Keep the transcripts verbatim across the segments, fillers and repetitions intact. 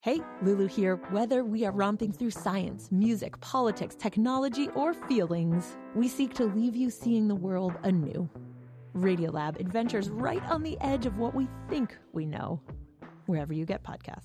Hey, Lulu here. Whether we are romping through science, music, politics, technology, or feelings, we seek to leave you seeing the world anew. Radiolab adventures right on the edge of what we think we know, wherever you get podcasts.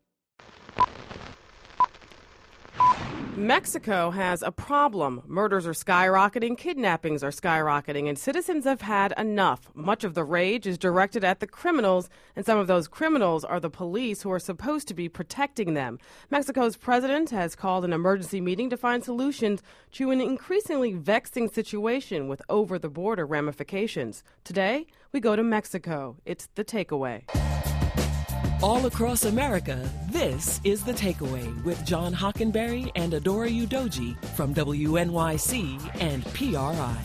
Mexico has a problem. Murders are skyrocketing, kidnappings are skyrocketing, and citizens have had enough. Much of the rage is directed at the criminals, and some of those criminals are the police who are supposed to be protecting them. Mexico's president has called an emergency meeting to find solutions to an increasingly vexing situation with over-the-border ramifications. Today, we go to Mexico. It's The Takeaway. All across America, this is The Takeaway with John Hockenberry and Adora Udoji from W N Y C and P R I.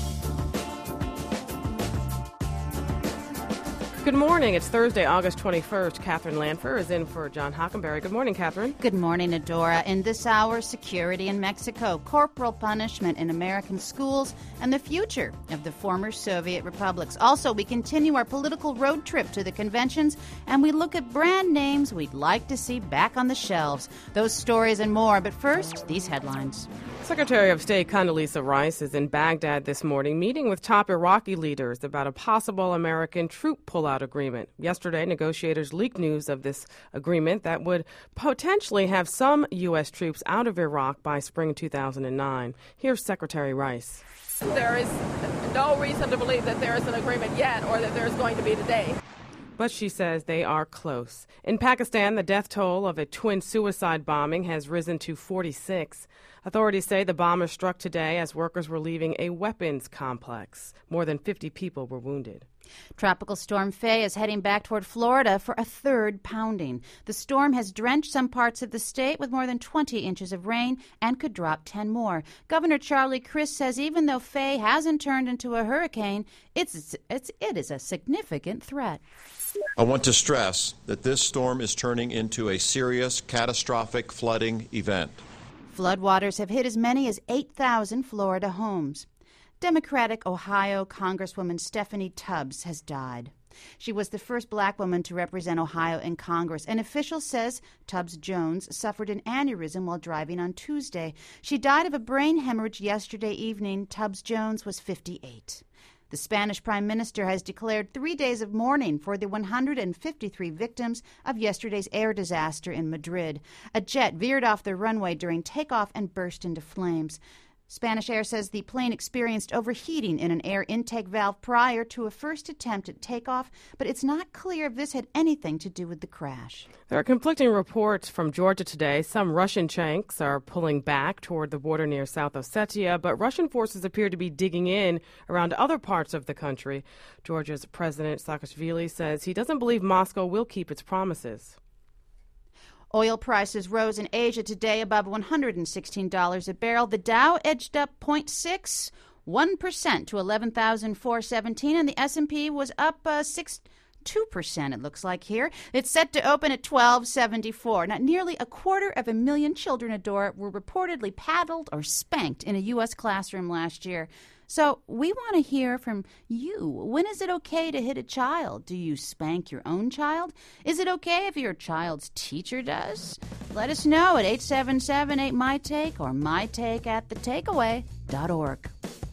Good morning. It's Thursday, August twenty-first. Catherine Lanfer is in for John Hockenberry. Good morning, Catherine. Good morning, Adora. In this hour, security in Mexico, corporal punishment in American schools, and the future of the former Soviet republics. Also, we continue our political road trip to the conventions, and we look at brand names we'd like to see back on the shelves. Those stories and more. But first, these headlines. Secretary of State Condoleezza Rice is in Baghdad this morning meeting with top Iraqi leaders about a possible American troop pullout agreement. Yesterday, negotiators leaked news of this agreement that would potentially have some U S troops out of Iraq by spring two thousand nine. Here's Secretary Rice. There is no reason to believe that there is an agreement yet or that there's going to be today. But she says they are close. In Pakistan, the death toll of a twin suicide bombing has risen to forty-six. Authorities say the bombers struck today as workers were leaving a weapons complex. More than fifty people were wounded. Tropical Storm Faye is heading back toward Florida for a third pounding. The storm has drenched some parts of the state with more than twenty inches of rain and could drop ten more. Governor Charlie Crist says even though Faye hasn't turned into a hurricane, it's, it's, it is a significant threat. I want to stress that this storm is turning into a serious, catastrophic flooding event. Floodwaters have hit as many as eight thousand Florida homes. Democratic Ohio Congresswoman Stephanie Tubbs has died. She was the first black woman to represent Ohio in Congress. An official says Tubbs Jones suffered an aneurysm while driving on Tuesday. She died of a brain hemorrhage yesterday evening. Tubbs Jones was fifty-eight. The Spanish Prime Minister has declared three days of mourning for the one hundred fifty-three victims of yesterday's air disaster in Madrid. A jet veered off the runway during takeoff and burst into flames. Spanish Air says the plane experienced overheating in an air intake valve prior to a first attempt at takeoff, but it's not clear if this had anything to do with the crash. There are conflicting reports from Georgia today. Some Russian tanks are pulling back toward the border near South Ossetia, but Russian forces appear to be digging in around other parts of the country. Georgia's President Saakashvili says he doesn't believe Moscow will keep its promises. Oil prices rose in Asia today above one hundred sixteen dollars a barrel. The Dow edged up zero point six one percent to eleven thousand four hundred seventeen, and the S and P was up uh, six point two percent, it looks like here. It's set to open at twelve seventy-four. Now, nearly a quarter of a million children, Adora, were reportedly paddled or spanked in a U S classroom last year. So we want to hear from you. When is it okay to hit a child? Do you spank your own child? Is it okay if your child's teacher does? Let us know at eight seven seven eight my take or my take at the takeaway dot org.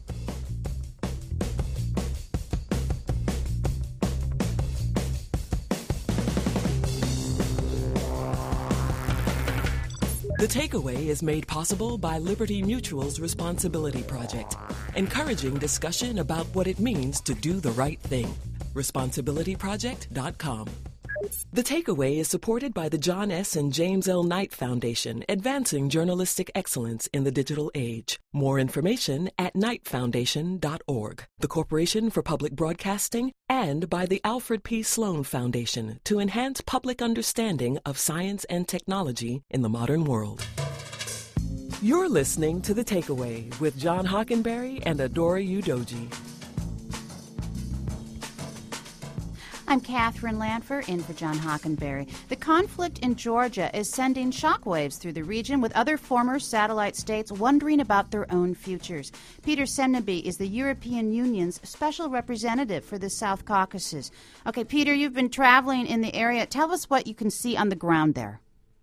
The Takeaway is made possible by Liberty Mutual's Responsibility Project, encouraging discussion about what it means to do the right thing. responsibility project dot com. The Takeaway is supported by the John S. and James L. Knight Foundation, advancing journalistic excellence in the digital age. More information at knight foundation dot org, the Corporation for Public Broadcasting, and by the Alfred P. Sloan Foundation to enhance public understanding of science and technology in the modern world. You're listening to The Takeaway with John Hockenberry and Adora Udoji. I'm Catherine Lanfer, in for John Hockenberry. The conflict in Georgia is sending shockwaves through the region, with other former satellite states wondering about their own futures. Peter Semneby is the European Union's special representative for the South Caucasus. Okay, Peter, you've been traveling in the area. Tell us what you can see on the ground there.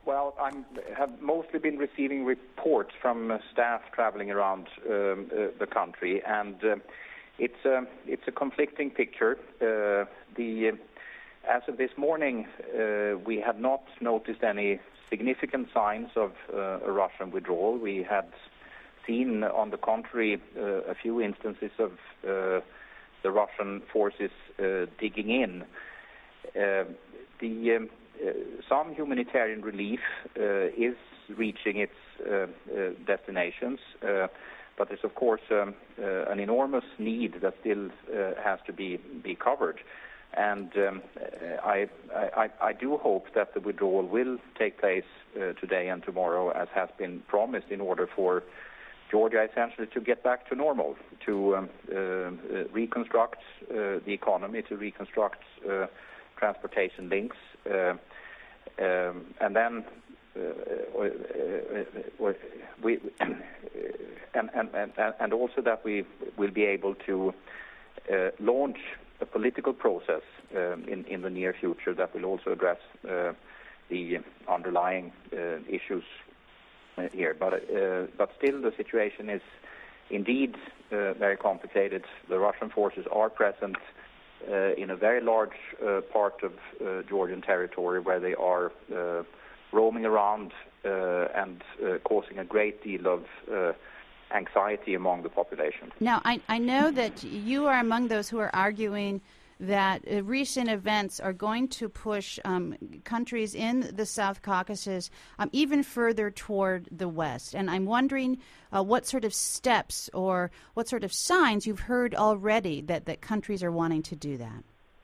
Well, I have mostly been receiving reports from uh, staff traveling around um, uh, the country, and uh, it's a it's a conflicting picture. Uh, the uh, as of this morning, uh, we had not noticed any significant signs of uh, a Russian withdrawal. We had seen, on the contrary, uh, a few instances of uh, the Russian forces uh, digging in. Uh, the um, uh, some humanitarian relief uh, is reaching its uh, uh, destinations, uh, but there's of course um, uh, an enormous need that still uh, has to be be covered. And um, I, I, I do hope that the withdrawal will take place uh, today and tomorrow, as has been promised, in order for Georgia essentially to get back to normal, to um, uh, uh, reconstruct uh, the economy, to reconstruct uh, transportation links, uh, um, and then uh, uh, uh, we and, and, and, and also that we will be able to uh, launch a political process um, in, in the near future that will also address uh, the underlying uh, issues uh, here. But uh, but still, the situation is indeed uh, very complicated. The Russian forces are present uh, in a very large uh, part of uh, Georgian territory, where they are uh, roaming around uh, and uh, causing a great deal of uh, anxiety among the population. Now, I, I know that you are among those who are arguing that uh, recent events are going to push um, countries in the South Caucasus um, even further toward the West. And I'm wondering uh, what sort of steps or what sort of signs you've heard already that, that countries are wanting to do that.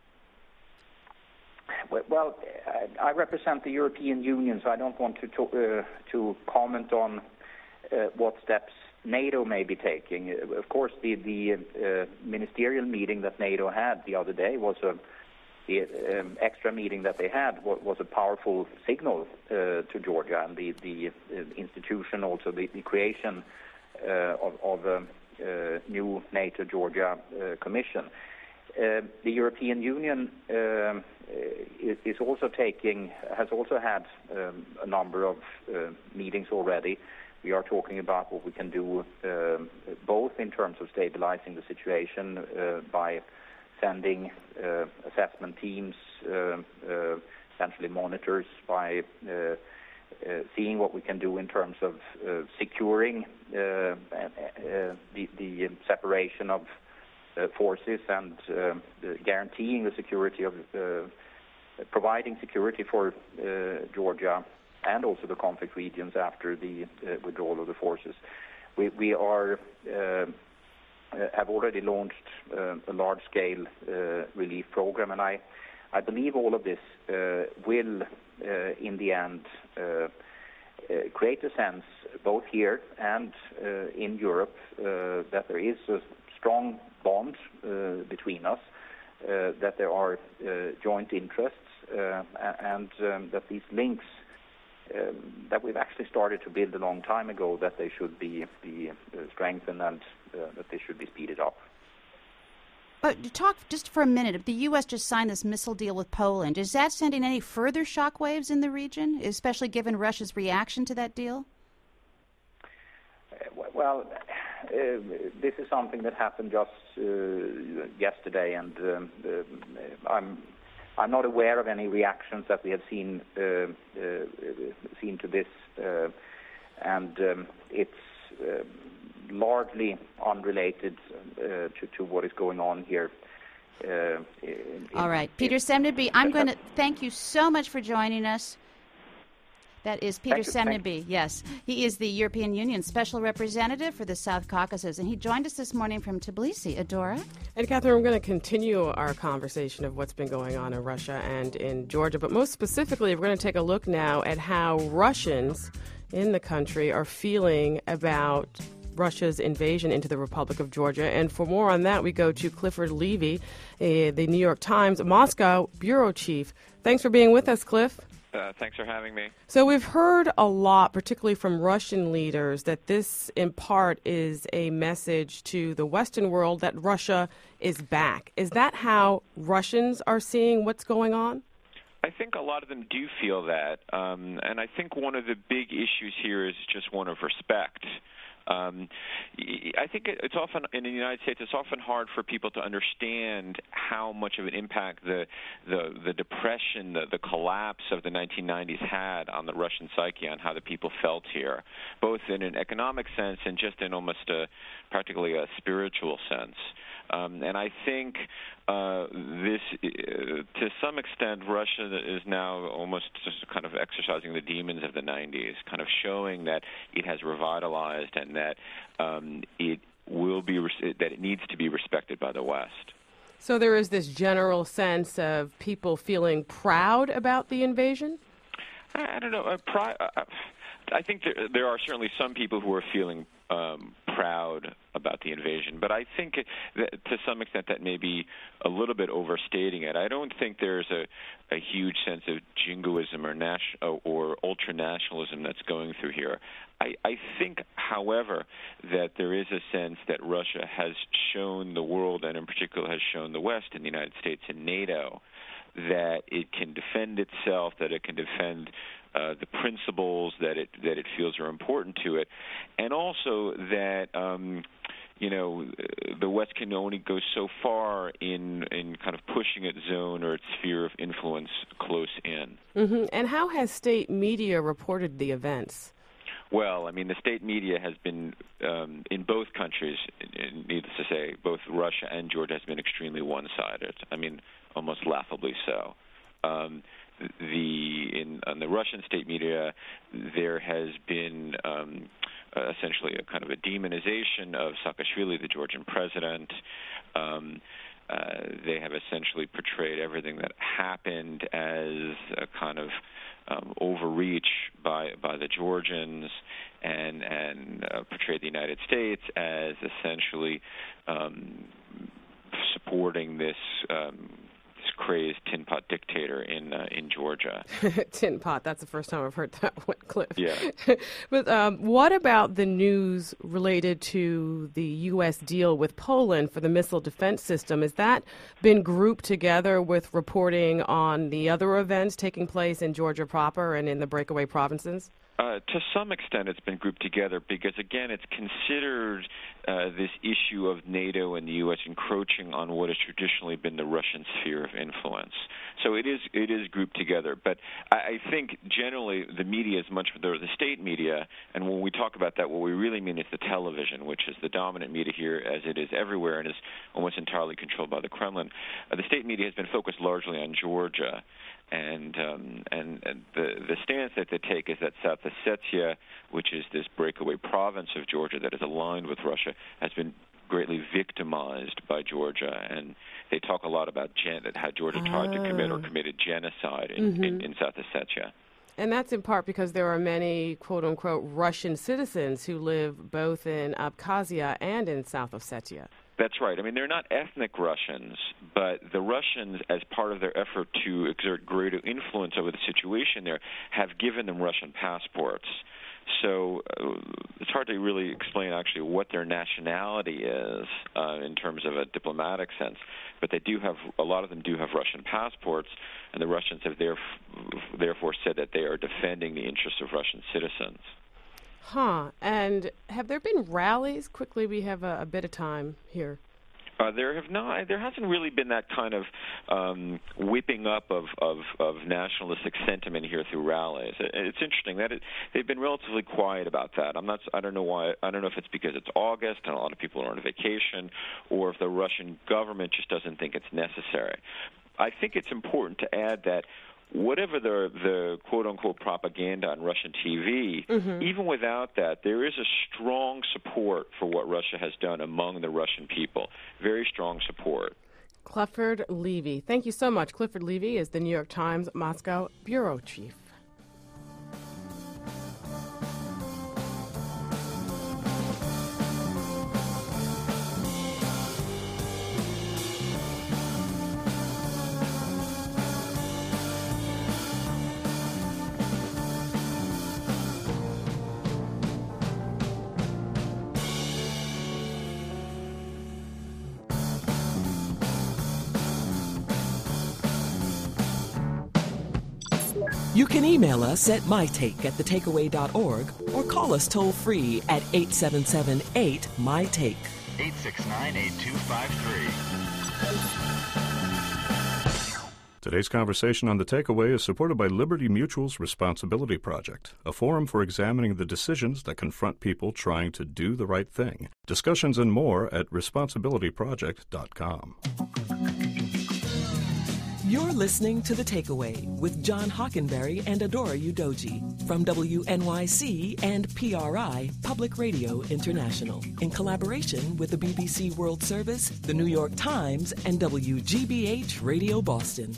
Well, I represent the European Union, so I don't want to talk, uh, to comment on uh, what steps NATO may be taking. Of course, the, the uh, ministerial meeting that NATO had the other day was a the um, extra meeting that they had was, was a powerful signal uh, to Georgia, and the the uh, institution, also the, the creation uh, of, of a uh, new NATO Georgia uh, Commission. Uh, the European Union um, is, is also taking has also had um, a number of uh, meetings already. We are talking about what we can do uh, both in terms of stabilizing the situation uh, by sending uh, assessment teams, uh, uh, essentially monitors, by uh, uh, seeing what we can do in terms of uh, securing uh, uh, the, the separation of uh, forces and uh, guaranteeing the security of, uh, providing security for uh, Georgia and also the conflict regions after the uh, withdrawal of the forces. We, we are uh, have already launched uh, a large-scale uh, relief program, and I, I believe all of this uh, will, uh, in the end, uh, uh, create a sense, both here and uh, in Europe, uh, that there is a strong bond uh, between us, uh, that there are uh, joint interests, uh, and um, that these links Um, that we've actually started to build a long time ago, that they should be, be uh, strengthened and uh, that they should be speeded up. But to talk just for a minute, the U S just signed this missile deal with Poland. Is that sending any further shockwaves in the region, especially given Russia's reaction to that deal? Uh, well, uh, this is something that happened just uh, yesterday, and um, uh, I'm I'm not aware of any reactions that we have seen uh, uh, seen to this, uh, and um, it's uh, largely unrelated uh, to, to what is going on here. Uh, in, All right, in, Peter Semneby, I'm going to thank you so much for joining us. That is Peter Semneby, yes. He is the European Union Special Representative for the South Caucasus, and he joined us this morning from Tbilisi. Adora? And, Catherine, we're going to continue our conversation of what's been going on in Russia and in Georgia, but most specifically, we're going to take a look now at how Russians in the country are feeling about Russia's invasion into the Republic of Georgia. And for more on that, we go to Clifford Levy, uh, the New York Times Moscow bureau chief. Thanks for being with us, Cliff. Uh, thanks for having me. So we've heard a lot, particularly from Russian leaders, that this in part is a message to the Western world that Russia is back. Is that how Russians are seeing what's going on? I think a lot of them do feel that, um, and I think one of the big issues here is just one of respect. Um, I think it's often, in the United States, it's often hard for people to understand how much of an impact the the, the depression, the, the collapse of the nineteen nineties had on the Russian psyche, on how the people felt here, both in an economic sense and just in almost a, practically a spiritual sense. Um, and I think uh, this, uh, to some extent, Russia is now almost just kind of exercising the demons of the nineties, kind of showing that it has revitalized and that um, it will be res- that it needs to be respected by the West. So there is this general sense of people feeling proud about the invasion? I, I don't know. Uh, pri- uh, I think there, there are certainly some people who are feeling um, proud about the invasion, but I think that to some extent that may be a little bit overstating it. I don't think there's a, a huge sense of jingoism or nas- or ultra-nationalism that's going through here. I, I think, however, that there is a sense that Russia has shown the world, and in particular has shown the West and the United States and NATO, that it can defend itself, that it can defend uh, the principles that it that it feels are important to it, and also that um, you know the West can only go so far in in kind of pushing its zone or its sphere of influence close in. Mm-hmm. And how has state media reported the events? Well, I mean, the state media has been, um, in both countries, needless to say, both Russia and Georgia has been extremely one-sided. I mean, almost laughably so. Um, the in on the Russian state media, there has been um, uh, essentially a kind of a demonization of Saakashvili, the Georgian president. Um, uh, they have essentially portrayed everything that happened as a kind of Um, overreach by by the Georgians, and and uh, portrayed the United States as essentially um, supporting this um, this crazed tin pot dictator in uh, in Georgia. Tin pot. That's the first time I've heard that one, Cliff. Yeah. But um, what about the news related to the U S deal with Poland for the missile defense system? Has that been grouped together with reporting on the other events taking place in Georgia proper and in the breakaway provinces? Uh, to some extent, it's been grouped together because, again, it's considered uh, this issue of NATO and the U S encroaching on what has traditionally been the Russian sphere of influence. So it is it is grouped together. But I, I think generally the media is much the, the state media, and when we talk about that, what we really mean is the television, which is the dominant media here, as it is everywhere, and is almost entirely controlled by the Kremlin. Uh, the state media has been focused largely on Georgia. And, um, and and the the stance that they take is that South Ossetia, which is this breakaway province of Georgia that is aligned with Russia, has been greatly victimized by Georgia. And they talk a lot about gen- how Georgia tried oh. to commit or committed genocide in, mm-hmm. in, in South Ossetia. And that's in part because there are many, quote-unquote, Russian citizens who live both in Abkhazia and in South Ossetia. That's right. I mean, they're not ethnic Russians, but the Russians, as part of their effort to exert greater influence over the situation there, have given them Russian passports. So uh, it's hard to really explain actually what their nationality is uh, in terms of a diplomatic sense, but they do have, a lot of them do have Russian passports, and the Russians have theref- therefore said that they are defending the interests of Russian citizens. Huh. And have there been rallies? Quickly, we have a, a bit of time here. Uh, there have not. There hasn't really been that kind of um, whipping up of, of, of nationalistic sentiment here through rallies. It, it's interesting that it, they've been relatively quiet about that. I'm not. I don't know why. I don't know if it's because it's August and a lot of people are on vacation, or if the Russian government just doesn't think it's necessary. I think it's important to add that whatever the, the quote-unquote propaganda on Russian T V, mm-hmm. even without that, there is a strong support for what Russia has done among the Russian people. Very strong support. Clifford Levy. Thank you so much. Clifford Levy is the New York Times Moscow bureau chief. You can email us at mytake at the takeaway dot org or call us toll-free at eight seven seven eight, M Y take. eight six nine, eight two five three. Today's conversation on The Takeaway is supported by Liberty Mutual's Responsibility Project, a forum for examining the decisions that confront people trying to do the right thing. Discussions and more at responsibility project dot com. You're listening to The Takeaway with John Hockenberry and Adora Udoji from W N Y C and P R I, Public Radio International, in collaboration with the B B C World Service, the New York Times, and W G B H Radio Boston.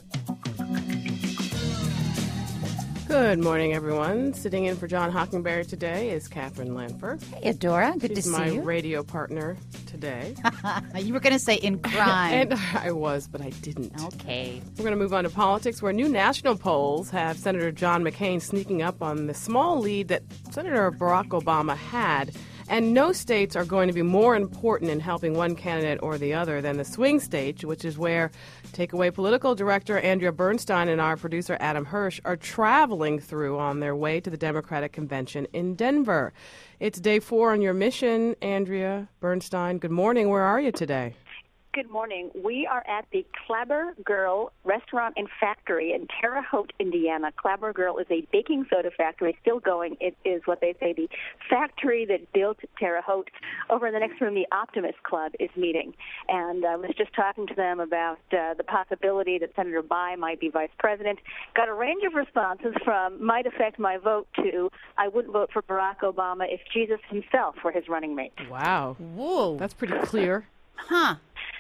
Good morning, everyone. Sitting in for John Hockenberry today is Catherine Lanford. Hey, Adora. Good She's to see my you. radio partner today. You were going to say in crime. And I was, but I didn't. Okay. We're going to move on to politics, where new national polls have Senator John McCain sneaking up on the small lead that Senator Barack Obama had. And no states are going to be more important in helping one candidate or the other than the swing states, which is where Takeaway political director Andrea Bernstein and our producer Adam Hirsch are traveling through on their way to the Democratic Convention in Denver. It's day four on your mission, Andrea Bernstein. Good morning. Where are you today? Good morning. We are at the Clabber Girl Restaurant and Factory in Terre Haute, Indiana. Clabber Girl is a baking soda factory still going. It is what they say the factory that built Terre Haute. Over in the next room, the Optimist Club is meeting. And I was just talking to them about uh, the possibility that Senator Bai might be vice president. Got a range of responses from might affect my vote to I wouldn't vote for Barack Obama if Jesus himself were his running mate. Wow. Whoa. That's pretty clear. Huh.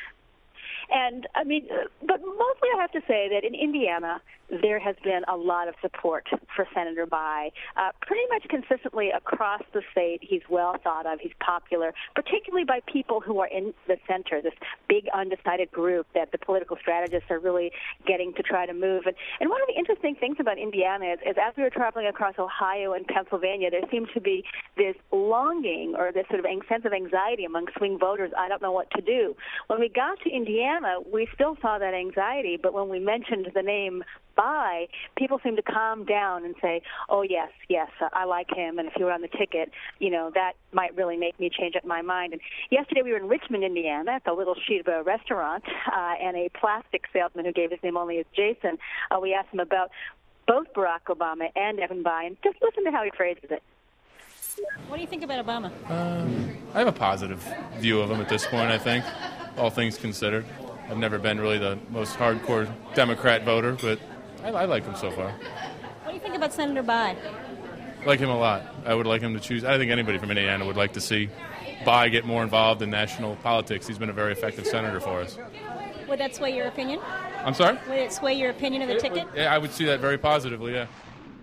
And, I mean, but mostly I have to say that in Indiana, there has been a lot of support for Senator Bai. Uh, pretty much consistently across the state, he's well thought of. He's popular, particularly by people who are in the center, this big undecided group that the political strategists are really getting to try to move. And, and one of the interesting things about Indiana is, is as we were traveling across Ohio and Pennsylvania, there seemed to be this longing or this sort of sense of anxiety among swing voters. I don't know what to do. When we got to Indiana, we still saw that anxiety, but when we mentioned the name Bai, people seem to calm down and say, oh, yes, yes, I like him, and if he were on the ticket, you know, that might really make me change up my mind. And yesterday we were in Richmond, Indiana, at the Little Sheba restaurant, uh, and a plastic salesman who gave his name only as Jason, uh, we asked him about both Barack Obama and Evan Bai, and just listen to how he phrases it. What do you think about Obama? Um, I have a positive view of him at this point, I think, all things considered. I've never been really the most hardcore Democrat voter, but I, I like him so far. What do you think about Senator Bai? I like him a lot. I would like him to choose. I think anybody from Indiana would like to see Bai get more involved in national politics. He's been a very effective senator for us. Would that sway your opinion? I'm sorry? Would it sway your opinion of the it ticket? Would, yeah, I would see that very positively, yeah.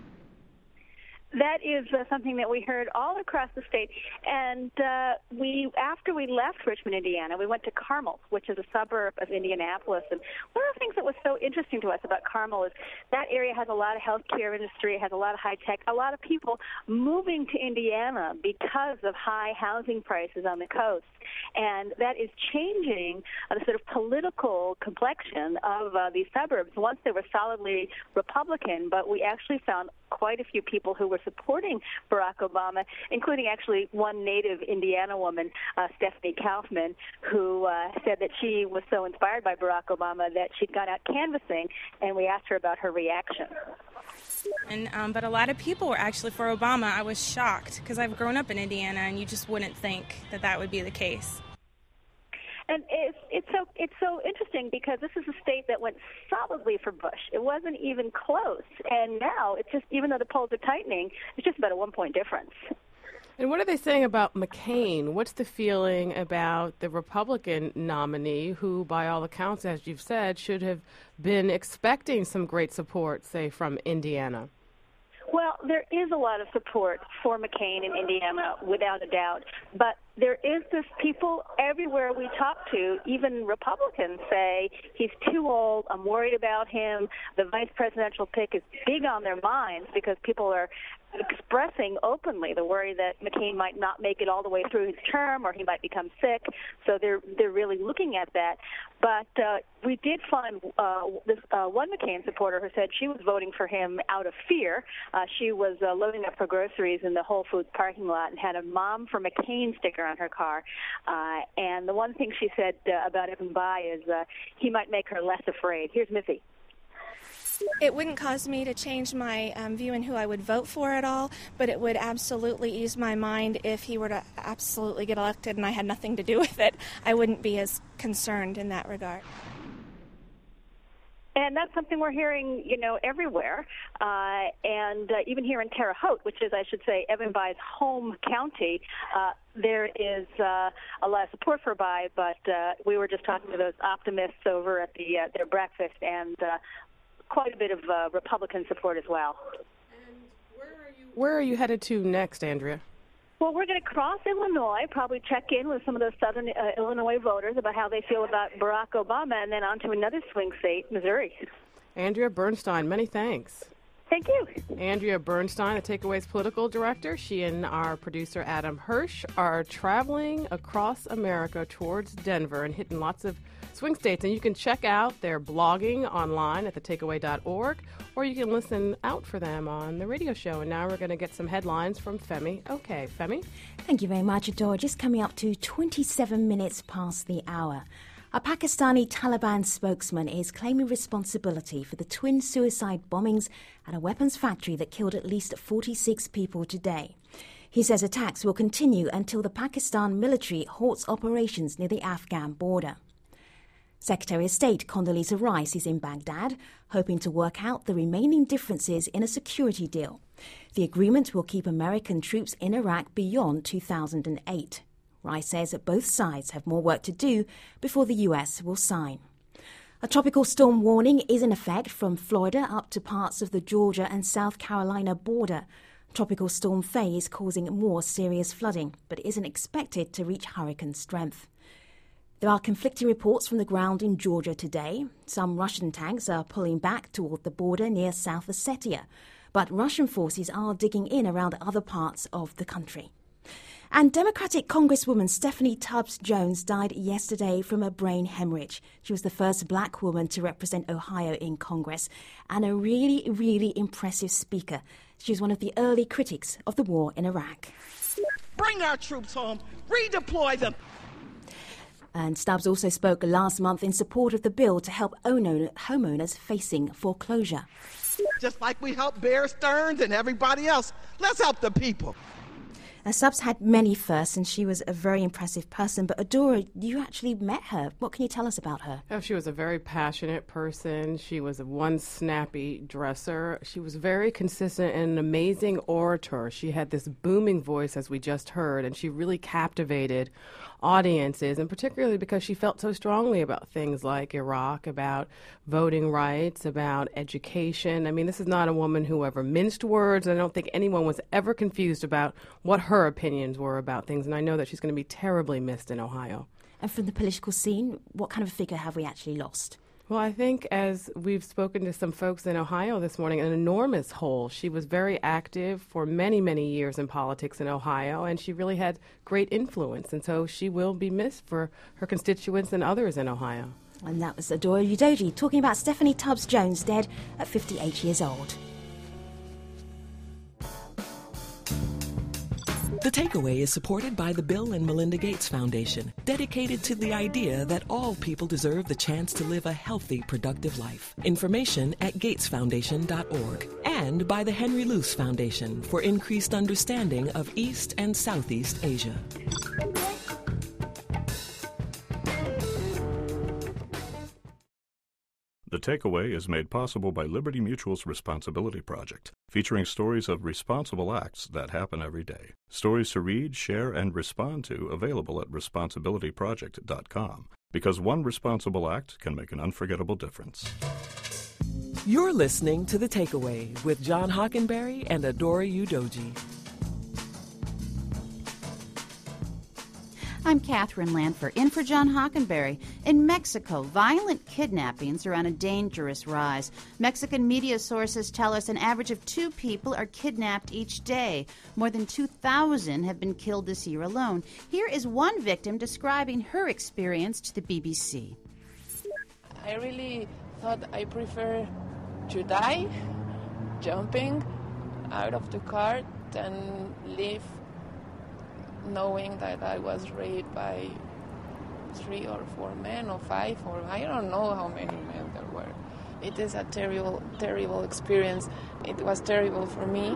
That is uh, something that we heard all across the state. And uh, we, after we left Richmond, Indiana, we went to Carmel, which is a suburb of Indianapolis. And one of the things that was so interesting to us about Carmel is that area has a lot of healthcare industry, it has a lot of high tech, a lot of people moving to Indiana because of high housing prices on the coast. And that is changing uh, the sort of political complexion of uh, these suburbs. Once they were solidly Republican, but we actually found quite a few people who were supporting Barack Obama, including actually one native Indiana woman, uh, Stephanie Kaufman, who uh, said that she was so inspired by Barack Obama that she'd gone out canvassing, and we asked her about her reaction. And um, but a lot of people were actually for Obama. I was shocked because I've grown up in Indiana, and you just wouldn't think that that would be the case. And it's, it's so it's so interesting because this is a state that went solidly for Bush. It wasn't even close, and now it's just, even though the polls are tightening, it's just about a one-point difference. And what are they saying about McCain? What's the feeling about the Republican nominee who, by all accounts, as you've said, should have been expecting some great support, say, from Indiana? Well, there is a lot of support for McCain in Indiana, without a doubt. But there is this people everywhere we talk to, even Republicans, say he's too old, I'm worried about him. The vice presidential pick is big on their minds because people are expressing openly the worry that McCain might not make it all the way through his term, or he might become sick. So they're they're really looking at that. But uh, we did find uh, this uh, one McCain supporter who said she was voting for him out of fear. Uh, she was uh, loading up her groceries in the Whole Foods parking lot and had a Mom for McCain sticker on her car. Uh, and the one thing she said uh, about Evan Bayh is uh, he might make her less afraid. Here's Missy. It wouldn't cause me to change my um, view in who I would vote for at all, but it would absolutely ease my mind if he were to absolutely get elected and I had nothing to do with it. I wouldn't be as concerned in that regard. And that's something we're hearing, you know, everywhere. Uh, and uh, even here in Terre Haute, which is, I should say, Evan Bayh's home county, uh, there is uh, a lot of support for Bayh, but uh, we were just talking to those optimists over at the uh, their breakfast, and uh, quite a bit of uh, Republican support as well. And where are you, where are you headed to next, Andrea? Well, we're going to cross Illinois, probably check in with some of those southern uh, Illinois voters about how they feel about Barack Obama, and then on to another swing state, Missouri. Andrea Bernstein, many thanks. Thank you. Andrea Bernstein, the Takeaway's political director. She and our producer, Adam Hirsch, are traveling across America towards Denver and hitting lots of swing states. And you can check out their blogging online at the takeaway dot org, or you can listen out for them on the radio show. And now we're going to get some headlines from Femi. Okay, Femi? Thank you very much, Adora. Just coming up to twenty-seven minutes past the hour. A Pakistani Taliban spokesman is claiming responsibility for the twin suicide bombings at a weapons factory that killed at least forty-six people today. He says attacks will continue until the Pakistan military halts operations near the Afghan border. Secretary of State Condoleezza Rice is in Baghdad, hoping to work out the remaining differences in a security deal. The agreement will keep American troops in Iraq beyond two thousand eight. Rice says that both sides have more work to do before the U S will sign. A tropical storm warning is in effect from Florida up to parts of the Georgia and South Carolina border. Tropical storm Faye is causing more serious flooding, but isn't expected to reach hurricane strength. There are conflicting reports from the ground in Georgia today. Some Russian tanks are pulling back toward the border near South Ossetia, but Russian forces are digging in around other parts of the country. And Democratic Congresswoman Stephanie Tubbs Jones died yesterday from a brain hemorrhage. She was the first black woman to represent Ohio in Congress and a really, really impressive speaker. She was one of the early critics of the war in Iraq. Bring our troops home. Redeploy them. And Stubbs also spoke last month in support of the bill to help owner, homeowners facing foreclosure. Just like we help Bear Stearns and everybody else, let's help the people. Now, Stubbs had many firsts, and she was a very impressive person. But Adora, you actually met her. What can you tell us about her? Oh, she was a very passionate person. She was a one snappy dresser. She was very consistent and an amazing orator. She had this booming voice, as we just heard, and she really captivated audiences, and particularly because she felt so strongly about things like Iraq, about voting rights, about education. I mean, this is not a woman who ever minced words. I don't think anyone was ever confused about what her opinions were about things, and I know that she's going to be terribly missed in Ohio. And from the political scene, what kind of figure have we actually lost? Well, I think as we've spoken to some folks in Ohio this morning, an enormous hole. She was very active for many, many years in politics in Ohio, and she really had great influence. And so she will be missed for her constituents and others in Ohio. And that was Adora Udoji talking about Stephanie Tubbs Jones, dead at fifty-eight years old. The Takeaway is supported by the Bill and Melinda Gates Foundation, dedicated to the idea that all people deserve the chance to live a healthy, productive life. Information at gates foundation dot org. And by the Henry Luce Foundation for increased understanding of East and Southeast Asia. The Takeaway is made possible by Liberty Mutual's Responsibility Project, featuring stories of responsible acts that happen every day. Stories to read, share, and respond to available at responsibility project dot com, because one responsible act can make an unforgettable difference. You're listening to The Takeaway with John Hockenberry and Adora Udoji. I'm Catherine Lanford, in for John Hockenberry. In Mexico, violent kidnappings are on a dangerous rise. Mexican media sources tell us an average of two people are kidnapped each day. More than two thousand have been killed this year alone. Here is one victim describing her experience to the B B C. I really thought I prefer to die jumping out of the car than live knowing that I was raped by three or four men or five or I don't know how many men there were. It is a terrible, terrible experience. It was terrible for me.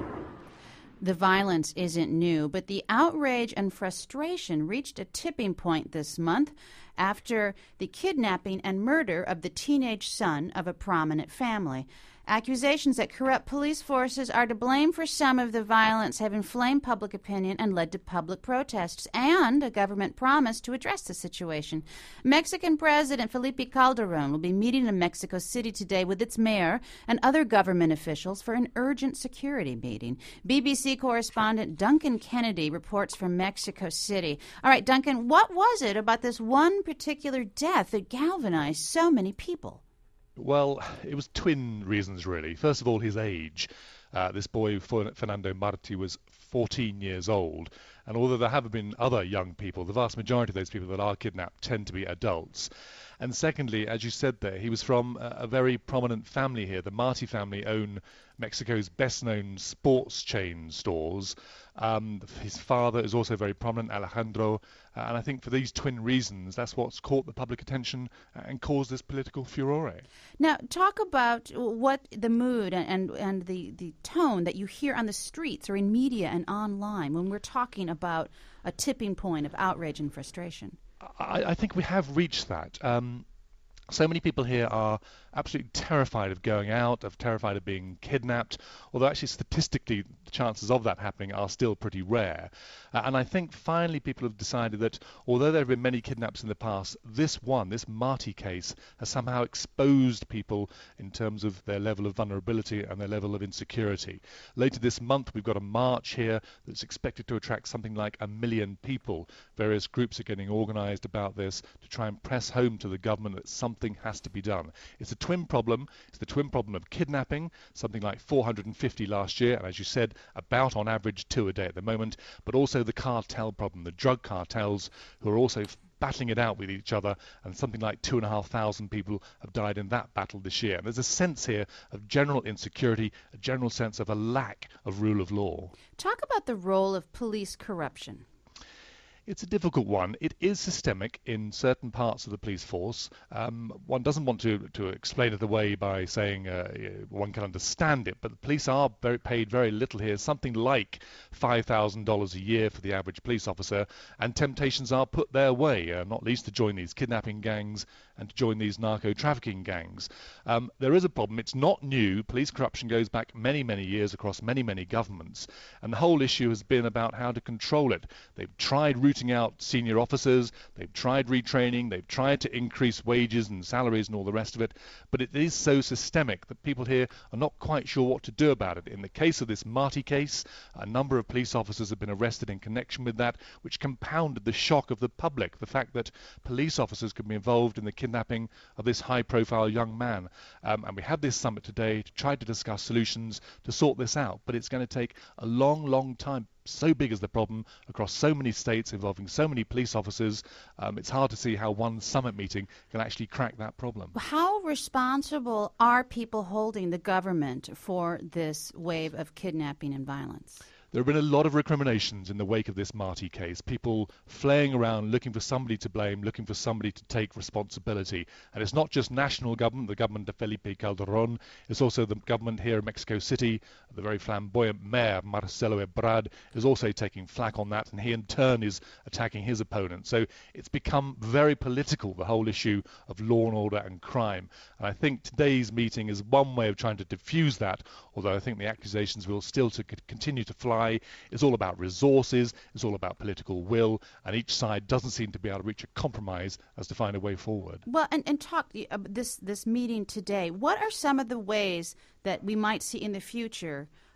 The violence isn't new, but the outrage and frustration reached a tipping point this month after the kidnapping and murder of the teenage son of a prominent family. Accusations that corrupt police forces are to blame for some of the violence have inflamed public opinion and led to public protests and a government promise to address the situation. Mexican President Felipe Calderón will be meeting in Mexico City today with its mayor and other government officials for an urgent security meeting. B B C correspondent Duncan Kennedy reports from Mexico City. All right, Duncan, what was it about this one particular death that galvanized so many people? Well, it was twin reasons, really. First of all, his age. Uh, this boy, Fernando Marti, was fourteen years old. And although there have been other young people, the vast majority of those people that are kidnapped tend to be adults. And secondly, as you said there, he was from a, a very prominent family here. The Marti family own Mexico's best-known sports chain stores. Um, his father is also very prominent, Alejandro. Uh, and I think for these twin reasons, that's what's caught the public attention and caused this political furore. Now, talk about what the mood and, and the, the tone that you hear on the streets or in media and online when we're talking about a tipping point of outrage and frustration. I, I think we have reached that. Um, so many people here are absolutely terrified of going out, of terrified of being kidnapped, although actually statistically the chances of that happening are still pretty rare. Uh, and I think finally people have decided that although there have been many kidnaps in the past, this one, this Marti case, has somehow exposed people in terms of their level of vulnerability and their level of insecurity. Later this month we've got a march here that's expected to attract something like a million people. Various groups are getting organised about this to try and press home to the government that something has to be done. It's a twin problem. It's the twin problem of kidnapping, something like four hundred fifty last year, and as you said, about on average two a day at the moment, but also the cartel problem, the drug cartels who are also f- battling it out with each other, and something like two and a half thousand people have died in that battle this year. And there's a sense here of general insecurity, a general sense of a lack of rule of law. Talk about the role of police corruption. It's a difficult one. It is systemic in certain parts of the police force. Um, one doesn't want to, to explain it away by saying uh, one can understand it, but the police are very, paid very little here, something like five thousand dollars a year for the average police officer, and temptations are put their way, uh, not least to join these kidnapping gangs and to join these narco-trafficking gangs. Um, there is a problem. It's not new. Police corruption goes back many, many years across many, many governments, and the whole issue has been about how to control it. They've tried rooting out senior officers, they've tried retraining, they've tried to increase wages and salaries and all the rest of it, but it is so systemic that people here are not quite sure what to do about it. In the case of this Marti case, a number of police officers have been arrested in connection with that, which compounded the shock of the public, the fact that police officers could be involved in the kidnapping of this high-profile young man. Um, and we had this summit today to try to discuss solutions to sort this out, but it's going to take a long, long time. So big is the problem across so many states involving so many police officers, um, it's hard to see how one summit meeting can actually crack that problem. How responsible are people holding the government for this wave of kidnapping and violence? There have been a lot of recriminations in the wake of this Marti case, people flaying around looking for somebody to blame, looking for somebody to take responsibility. And it's not just national government, the government of Felipe Calderón, it's also the government here in Mexico City. The very flamboyant mayor, Marcelo Ebrard, is also taking flack on that, and he in turn is attacking his opponent. So it's become very political, the whole issue of law and order and crime. And I think today's meeting is one way of trying to diffuse that, although I think the accusations will still to continue to fly. It's all about resources, it's all about political will, and each side doesn't seem to be able to reach a compromise as to find a way forward. Well, and, and talk uh, this this meeting today. What are some of the ways that we might see in the future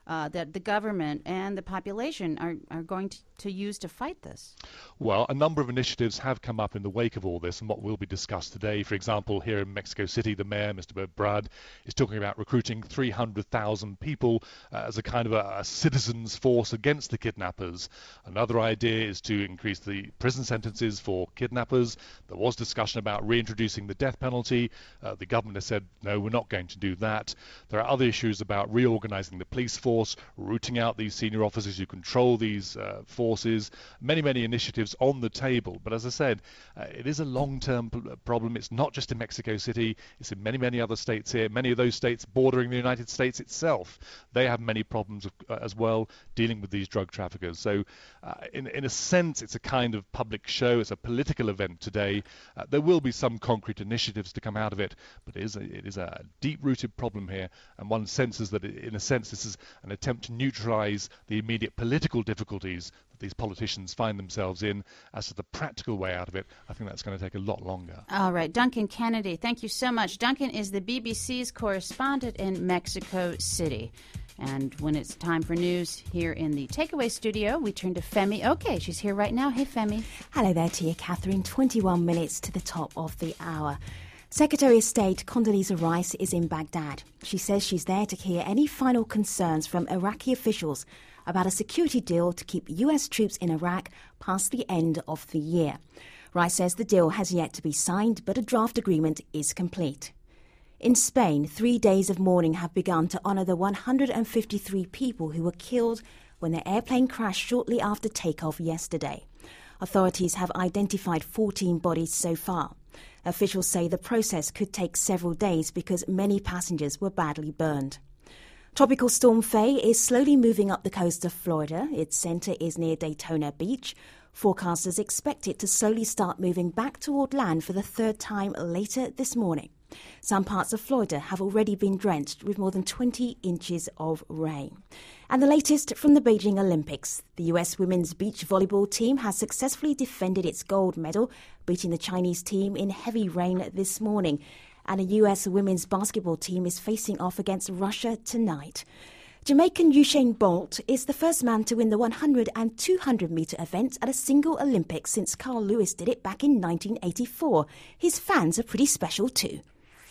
uh, that the government and the population are, are going to, to use to fight this? Well, a number of initiatives have come up in the wake of all this and what will be discussed today. For example, here in Mexico City, the mayor, Mister Brad, is talking about recruiting three hundred thousand people uh, as a kind of a, a citizens' force against the kidnappers. Another idea is to increase the prison sentences for kidnappers. There was discussion about reintroducing the death penalty. Uh, the government has said, no, we're not going to do that. There are other issues about reorganizing the police force, rooting out these senior officers who control these uh, forces, many, many initiatives on the table. But as I said, uh, it is a long-term p- problem. It's not just in Mexico City. It's in many, many other states here, many of those states bordering the United States itself. They have many problems of, uh, as well dealing with these drug traffickers. So uh, in, in a sense, it's a kind of public show. It's a political event today. Uh, there will be some concrete initiatives to come out of it, but it is a, it is a deep-rooted problem here, and one senses that, in a sense, this is an attempt to neutralize the immediate political difficulties that these politicians find themselves in. As to the practical way out of it, I think that's going to take a lot longer. All right, Duncan Kennedy, thank you so much. Duncan is the B B C's correspondent in Mexico City. And when it's time for news here in the Takeaway studio, we turn to Femi. Okay, she's here right now. Hey, Femi. Hello there to you, Catherine. twenty-one minutes to the top of the hour. Secretary of State Condoleezza Rice is in Baghdad. She says she's there to hear any final concerns from Iraqi officials about a security deal to keep U S troops in Iraq past the end of the year. Rice says the deal has yet to be signed, but a draft agreement is complete. In Spain, three days of mourning have begun to honour the one hundred fifty-three people who were killed when their airplane crashed shortly after takeoff yesterday. Authorities have identified fourteen bodies so far. Officials say the process could take several days because many passengers were badly burned. Tropical Storm Faye is slowly moving up the coast of Florida. Its centre is near Daytona Beach. Forecasters expect it to slowly start moving back toward land for the third time later this morning. Some parts of Florida have already been drenched with more than twenty inches of rain. And the latest from the Beijing Olympics. The U S women's beach volleyball team has successfully defended its gold medal, beating the Chinese team in heavy rain this morning. And a U S women's basketball team is facing off against Russia tonight. Jamaican Usain Bolt is the first man to win the one hundred and two hundred metre events at a single Olympics since Carl Lewis did it back in nineteen eighty-four. His fans are pretty special too.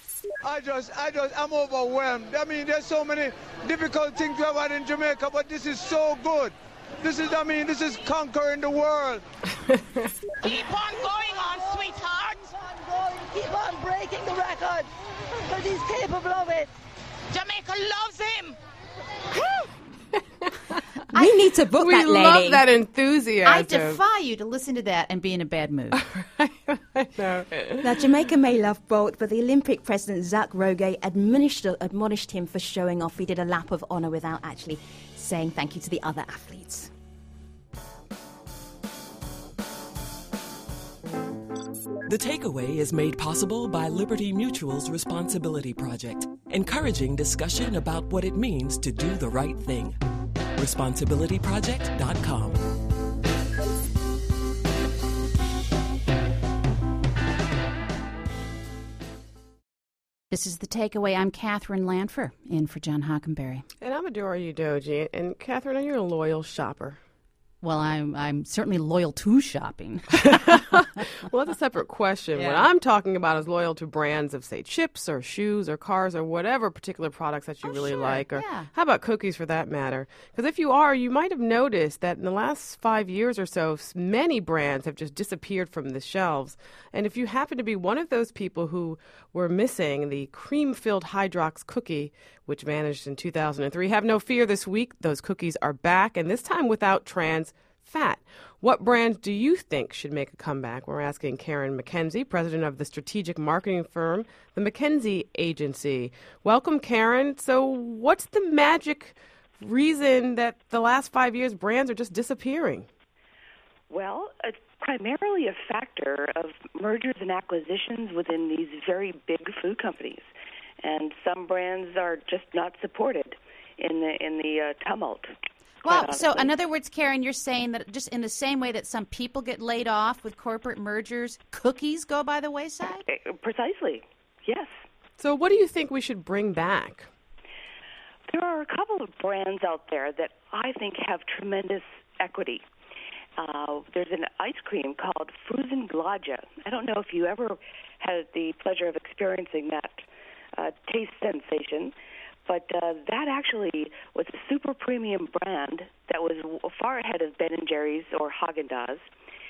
I just, I just, I'm overwhelmed. I mean, there's so many difficult things we have had in Jamaica, but this is so good. This is, I mean, this is conquering the world. Keep on going on, sweetheart. Keep on going, keep on breaking the record, because he's capable of it. Jamaica loves him. We need to book we that lady. We love that enthusiasm. I defy you to listen to that and be in a bad mood. No. Now, Jamaica may love Bolt, but the Olympic president, Zach Roge, admonished, admonished him for showing off. He did a lap of honour without actually saying thank you to the other athletes. The Takeaway is made possible by Liberty Mutual's Responsibility Project, encouraging discussion about what it means to do the right thing. responsibility project dot com. This is The Takeaway. I'm Catherine Lanfer, in for John Hockenberry. And I'm Adora Udoji. And Catherine, are you a loyal shopper? Well, I'm I'm certainly loyal to shopping. Well, that's a separate question. Yeah. What I'm talking about is loyal to brands of, say, chips or shoes or cars or whatever particular products that you Oh, really sure. like. Or Yeah. how about cookies for that matter? Because if you are, you might have noticed that in the last five years or so, s- many brands have just disappeared from the shelves. And if you happen to be one of those people who were missing the cream-filled Hydrox cookie, which vanished in two thousand three, have no fear this week. Those cookies are back, and this time without trans fat. What brands do you think should make a comeback? We're asking Karen McKenzie, president of the strategic marketing firm, the McKenzie Agency. Welcome, Karen. So what's the magic reason that the last five years brands are just disappearing? Well, it's primarily a factor of mergers and acquisitions within these very big food companies. And some brands are just not supported in the in the uh, tumult. Well, so in other words, Karen, you're saying that just in the same way that some people get laid off with corporate mergers, cookies go by the wayside? Precisely, yes. So what do you think we should bring back? there are a couple of brands out there that I think have tremendous equity. Uh, there's an ice cream called Frusen Gladja. I don't know if you ever had the pleasure of experiencing that uh, taste sensation, but uh, that actually was a super premium brand that was far ahead of Ben and Jerry's or Haagen-Dazs.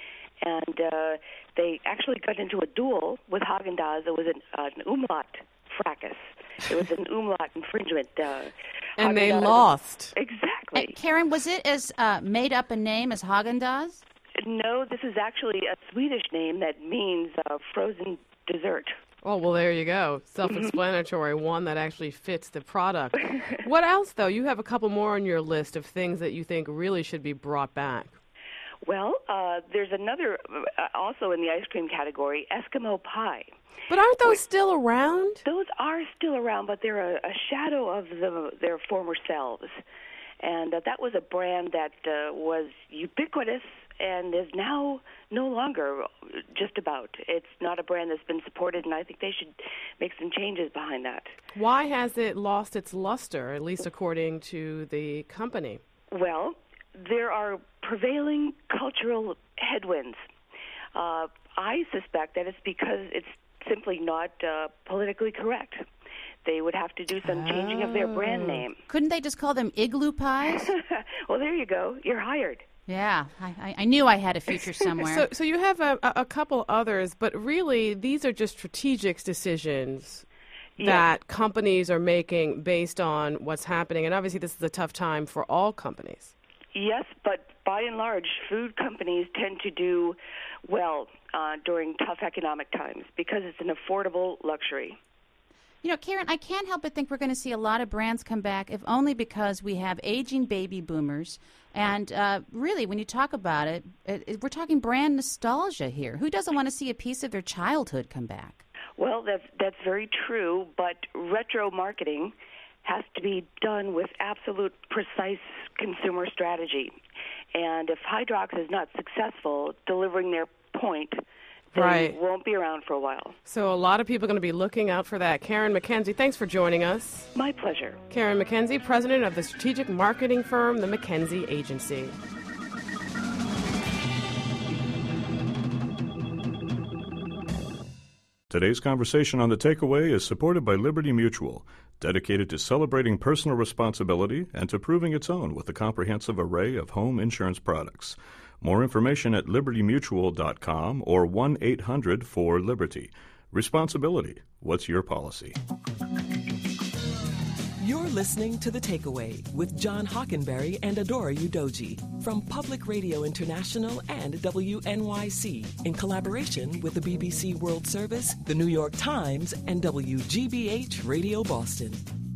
And uh, they actually got into a duel with Haagen-Dazs. It was an, uh, an umlaut fracas. It was an umlaut infringement. Uh, and they Haagen-Dazs- lost. Exactly. And Karen, was it as uh, made up a name as Haagen-Dazs? No, this is actually a Swedish name that means uh, frozen dessert. Oh, well, there you go. Self-explanatory, one that actually fits the product. What else, though? You have a couple more on your list of things that you think really should be brought back. Well, uh, there's another, uh, also in the ice cream category, Eskimo pie. But aren't those still around? Those are still around, but they're a, a shadow of the, their former selves. And uh, that was a brand that uh, was ubiquitous and is now no longer just about. It's not a brand that's been supported, and I think they should make some changes behind that. Why has it lost its luster, at least according to the company? Well, there are prevailing cultural headwinds. Uh, I suspect that it's because it's simply not uh, politically correct. They would have to do some changing of their brand name. Couldn't they just call them igloo pies? Well, there you go. You're hired. Yeah, I, I knew I had a future somewhere. So, so you have a, a couple others, but really these are just strategic decisions Yeah. that companies are making based on what's happening. And obviously this is a tough time for all companies. Yes, but by and large, food companies tend to do well uh, during tough economic times because it's an affordable luxury. You know, Karen, I can't help but think we're going to see a lot of brands come back, if only because we have aging baby boomers. And uh, really, when you talk about it, it, it, we're talking brand nostalgia here. Who doesn't want to see a piece of their childhood come back? Well, that's, that's very true, but retro marketing has to be done with absolute precise consumer strategy. And if Hydrox is not successful delivering their point, they Right. won't be around for a while. So a lot of people are going to be looking out for that. Karen McKenzie, thanks for joining us. My pleasure. Karen McKenzie, president of the strategic marketing firm, the McKenzie Agency. Today's conversation on The Takeaway is supported by Liberty Mutual, dedicated to celebrating personal responsibility and to proving its own with a comprehensive array of home insurance products. More information at liberty mutual dot com or one eight hundred four liberty. Responsibility. What's your policy? You're listening to The Takeaway with John Hockenberry and Adora Udoji from Public Radio International and W N Y C in collaboration with the B B C World Service, the New York Times, and W G B H Radio Boston.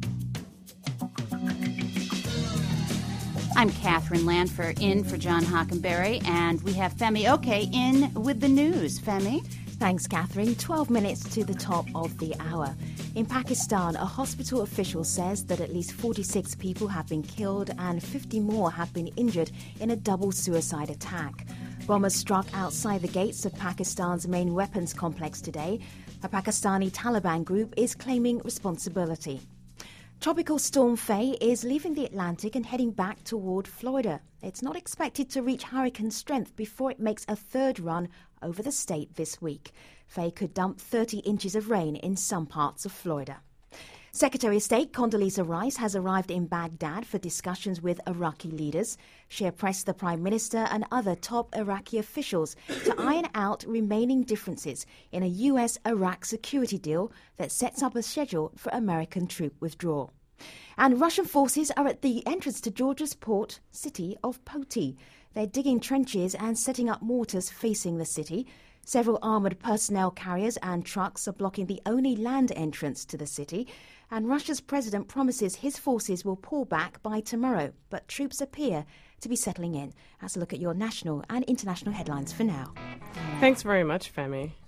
I'm Catherine Lanfer, in for John Hockenberry, and we have Femi Oke in with the news. Femi? Thanks, Catherine. twelve minutes to the top of the hour. In Pakistan, a hospital official says that at least forty-six people have been killed and fifty more have been injured in a double suicide attack. Bombers struck outside the gates of Pakistan's main weapons complex today. A Pakistani Taliban group is claiming responsibility. Tropical storm Faye is leaving the Atlantic and heading back toward Florida. It's not expected to reach hurricane strength before it makes a third run over the state this week. Faye could dump thirty inches of rain in some parts of Florida. Secretary of State Condoleezza Rice has arrived in Baghdad for discussions with Iraqi leaders. She pressed the Prime Minister and other top Iraqi officials to iron out remaining differences in a U S Iraq security deal that sets up a schedule for American troop withdrawal. And Russian forces are at the entrance to Georgia's port city of Poti. They're digging trenches and setting up mortars facing the city. Several armoured personnel carriers and trucks are blocking the only land entrance to the city. And Russia's president promises his forces will pull back by tomorrow, but troops appear to be settling in. That's a look at your national and international headlines for now. Thanks very much, Femi.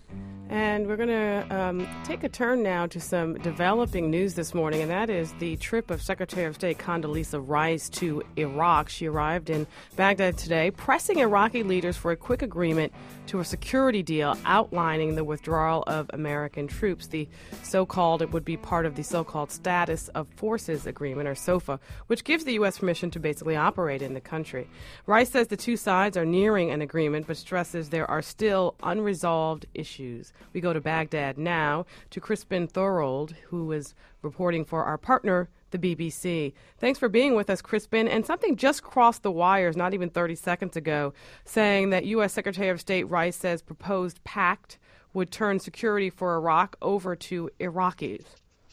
And we're going to um, take a turn now to some developing news this morning, and that is the trip of Secretary of State Condoleezza Rice to Iraq. She arrived in Baghdad today, pressing Iraqi leaders for a quick agreement to a security deal outlining the withdrawal of American troops. The so-called, it would be part of the so-called Status of Forces Agreement, or SOFA, which gives the U S permission to basically operate in the country. Rice says the two sides are nearing an agreement, but stresses there are still unresolved issues. We go to Baghdad now to Crispin Thorold, who is reporting for our partner, the B B C. Thanks for being with us, Crispin. And something just crossed the wires not even thirty seconds ago, saying that U S. Secretary of State Rice says proposed pact would turn security for Iraq over to Iraqis.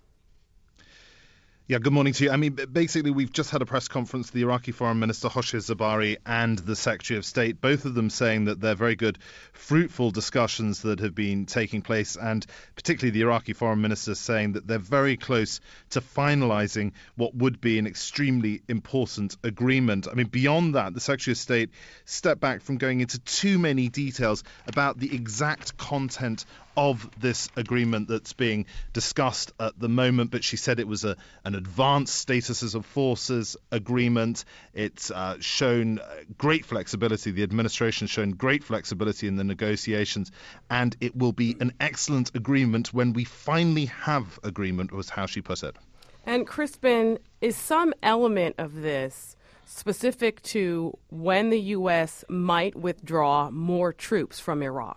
Yeah, good morning to you. I mean, basically, we've just had a press conference, the Iraqi Foreign Minister Hoshyar Zebari and the Secretary of State, both of them saying that they're very good, fruitful discussions that have been taking place, and particularly the Iraqi Foreign Minister saying that they're very close to finalizing what would be an extremely important agreement. I mean, beyond that, the Secretary of State stepped back from going into too many details about the exact content of this agreement that's being discussed at the moment, but she said it was a, an advanced statuses of forces agreement. It's uh, shown great flexibility. The administration has shown great flexibility in the negotiations, and it will be an excellent agreement when we finally have agreement, was how she put it. And Crispin, is some element of this specific to when the U S might withdraw more troops from Iraq?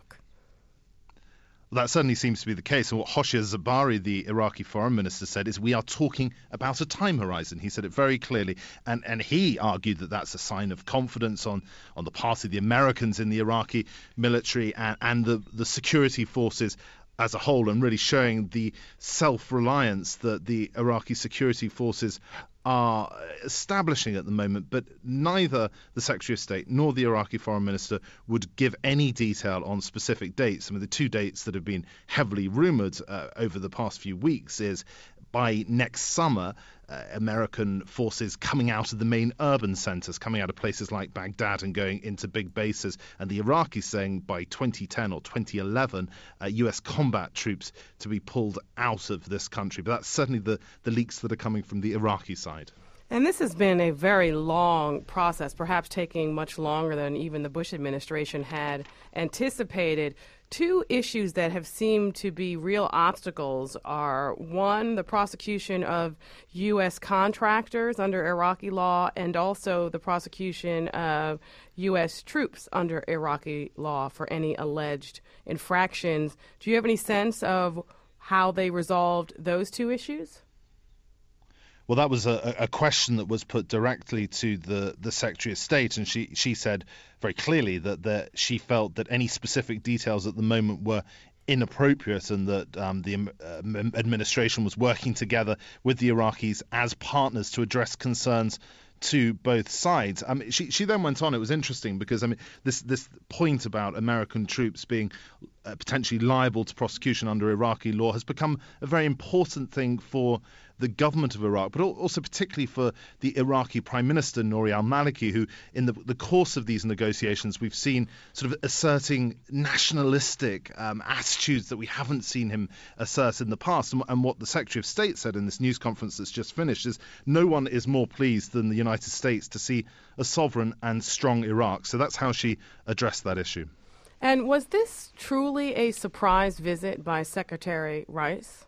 That certainly seems to be the case. And what Hoshyar Zebari, the Iraqi foreign minister, said is we are talking about a time horizon. He said it very clearly. And and he argued that that's a sign of confidence on, on the part of the Americans in the Iraqi military and, and the, the security forces as a whole, and really showing the self-reliance that the Iraqi security forces are establishing at the moment. But neither the Secretary of State nor the Iraqi Foreign Minister would give any detail on specific dates. I mean, the two dates that have been heavily rumoured uh, over the past few weeks is by next summer, uh, American forces coming out of the main urban centres, coming out of places like Baghdad and going into big bases, and the Iraqis saying by twenty ten or twenty eleven, uh, U S combat troops to be pulled out of this country. But that's certainly the, the leaks that are coming from the Iraqi side. And this has been a very long process, perhaps taking much longer than even the Bush administration had anticipated. Two issues that have seemed to be real obstacles are, one, the prosecution of U S contractors under Iraqi law, and also the prosecution of U S troops under Iraqi law for any alleged infractions. Do you have any sense of how they resolved those two issues? Well, that was a, a question that was put directly to the, the Secretary of State, and she, she said very clearly that the, she felt that any specific details at the moment were inappropriate, and that um, the um, administration was working together with the Iraqis as partners to address concerns to both sides. I mean, she she then went on. It was interesting because I mean this this point about American troops being uh, potentially liable to prosecution under Iraqi law has become a very important thing for the government of Iraq, but also particularly for the Iraqi Prime Minister Nouri al-Maliki, who in the, the course of these negotiations we've seen sort of asserting nationalistic um, attitudes that we haven't seen him assert in the past. And, and what the Secretary of State said in this news conference that's just finished is no one is more pleased than the United States to see a sovereign and strong Iraq. So that's how she addressed that issue. And was this truly a surprise visit by Secretary Rice?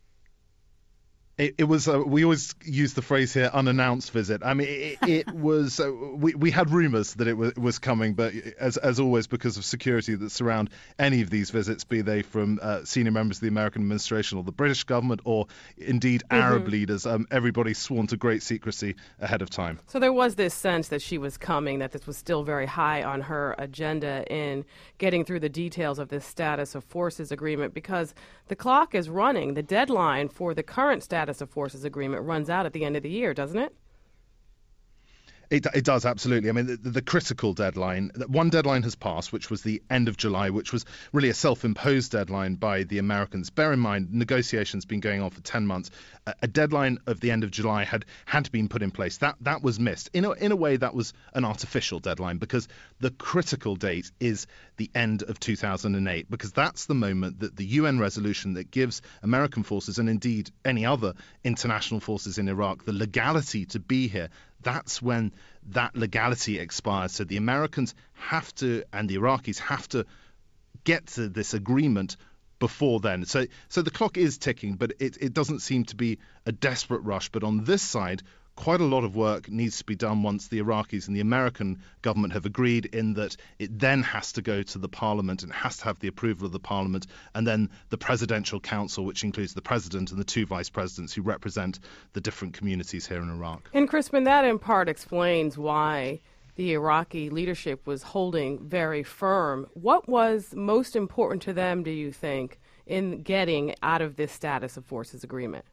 It, it was. Uh, we always use the phrase here, unannounced visit. I mean, it, it was. Uh, we we had rumours that it was, was coming, but as as always, because of security that surround any of these visits, be they from uh, senior members of the American administration or the British government, or indeed mm-hmm. Arab leaders, um, everybody sworn to great secrecy ahead of time. So there was this sense that she was coming, that this was still very high on her agenda in getting through the details of this Status of Forces agreement, because the clock is running. The deadline for the current Status of Forces agreement runs out at the end of the year, doesn't it? It, it does, absolutely. I mean, the, the critical deadline, one deadline has passed, which was the end of July, which was really a self-imposed deadline by the Americans. Bear in mind, negotiations been going on for ten months. A, a deadline of the end of July had had been put in place. That that was missed. In a, in a way, that was an artificial deadline, because the critical date is the end of two thousand eight, because that's the moment that the U N resolution that gives American forces, and indeed any other international forces in Iraq, the legality to be here, that's when that legality expires. So the Americans have to, and the Iraqis have to, get to this agreement before then. So so the clock is ticking, but it, it doesn't seem to be a desperate rush. But on this side, quite a lot of work needs to be done once the Iraqis and the American government have agreed, in that it then has to go to the parliament and has to have the approval of the parliament, and then the presidential council, which includes the president and the two vice presidents who represent the different communities here in Iraq. And Crispin, that in part explains why the Iraqi leadership was holding very firm. What was most important to them, do you think, in getting out of this status of forces agreement?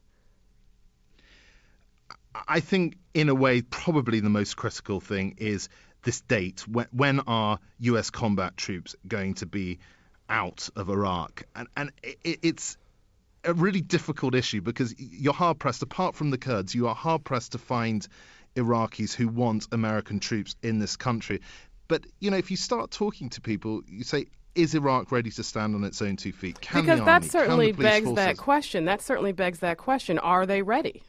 I think, in a way, probably the most critical thing is this date. When, when are U S combat troops going to be out of Iraq? And, and it, it's a really difficult issue, because you're hard-pressed, apart from the Kurds, you are hard-pressed to find Iraqis who want American troops in this country. But, you know, if you start talking to people, you say, is Iraq ready to stand on its own two feet? Can because the that army, certainly can the police begs forces? that question. That certainly begs that question. Are they ready?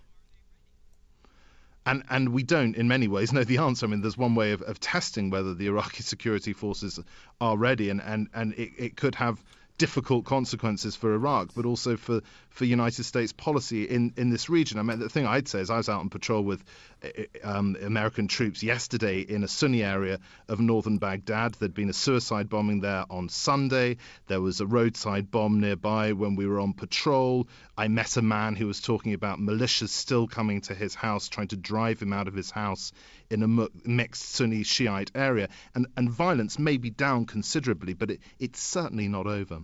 And and we don't, in many ways, know the answer. I mean, there's one way of, of testing whether the Iraqi security forces are ready, and, and, and it, it could have difficult consequences for Iraq, but also for, for United States policy in, in this region. I mean, the thing I'd say is I was out on patrol with um, American troops yesterday in a Sunni area of northern Baghdad. There'd been a suicide bombing there on Sunday. There was a roadside bomb nearby when we were on patrol. I met a man who was talking about militias still coming to his house, trying to drive him out of his house in a mixed Sunni Shiite area. And, and violence may be down considerably, but it, it's certainly not over.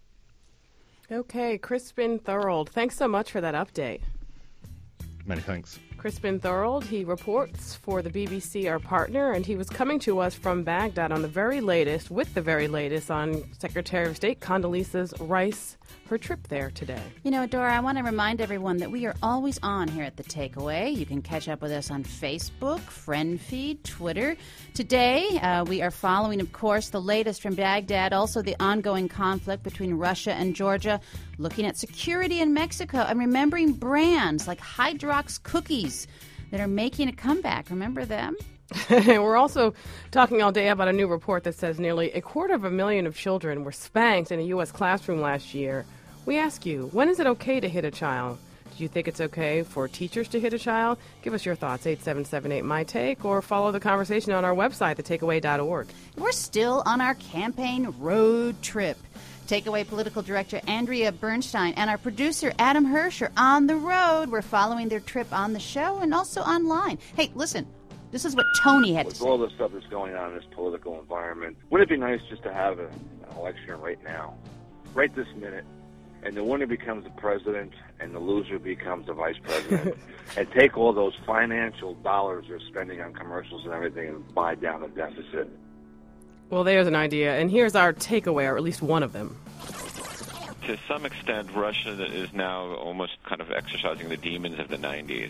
Okay, Crispin Thorold, thanks so much for that update. Many thanks. Crispin Thorold, he reports for the B B C, our partner, and he was coming to us from Baghdad on the very latest, with the very latest, on Secretary of State Condoleezza Rice, her trip there today. You know, Dora, I want to remind everyone that we are always on here at The Takeaway. You can catch up with us on Facebook, Friend Feed, Twitter. Today, uh, we are following, of course, the latest from Baghdad, also the ongoing conflict between Russia and Georgia, looking at security in Mexico, and remembering brands like Hydrox cookies that are making a comeback. Remember them? We're also talking all day about a new report that says nearly a quarter of a million of children were spanked in a U S classroom last year. We ask you, when is it okay to hit a child? Do you think it's okay for teachers to hit a child? Give us your thoughts, eight seven seven eight, M Y take, or follow the conversation on our website, the takeaway dot org. We're still on our campaign road trip. Takeaway Political Director Andrea Bernstein and our producer Adam Hirsch are on the road. We're following their trip on the show and also online. Hey, listen, this is what Tony had With to say. all the stuff that's going on in this political environment, wouldn't it be nice just to have a, an election right now, right this minute, and the winner becomes the president and the loser becomes the vice president, and take all those financial dollars they're spending on commercials and everything and buy down the deficit? Well, there's an idea, and here's our takeaway, or at least one of them. To some extent, Russia is now almost kind of exercising the demons of the nineties.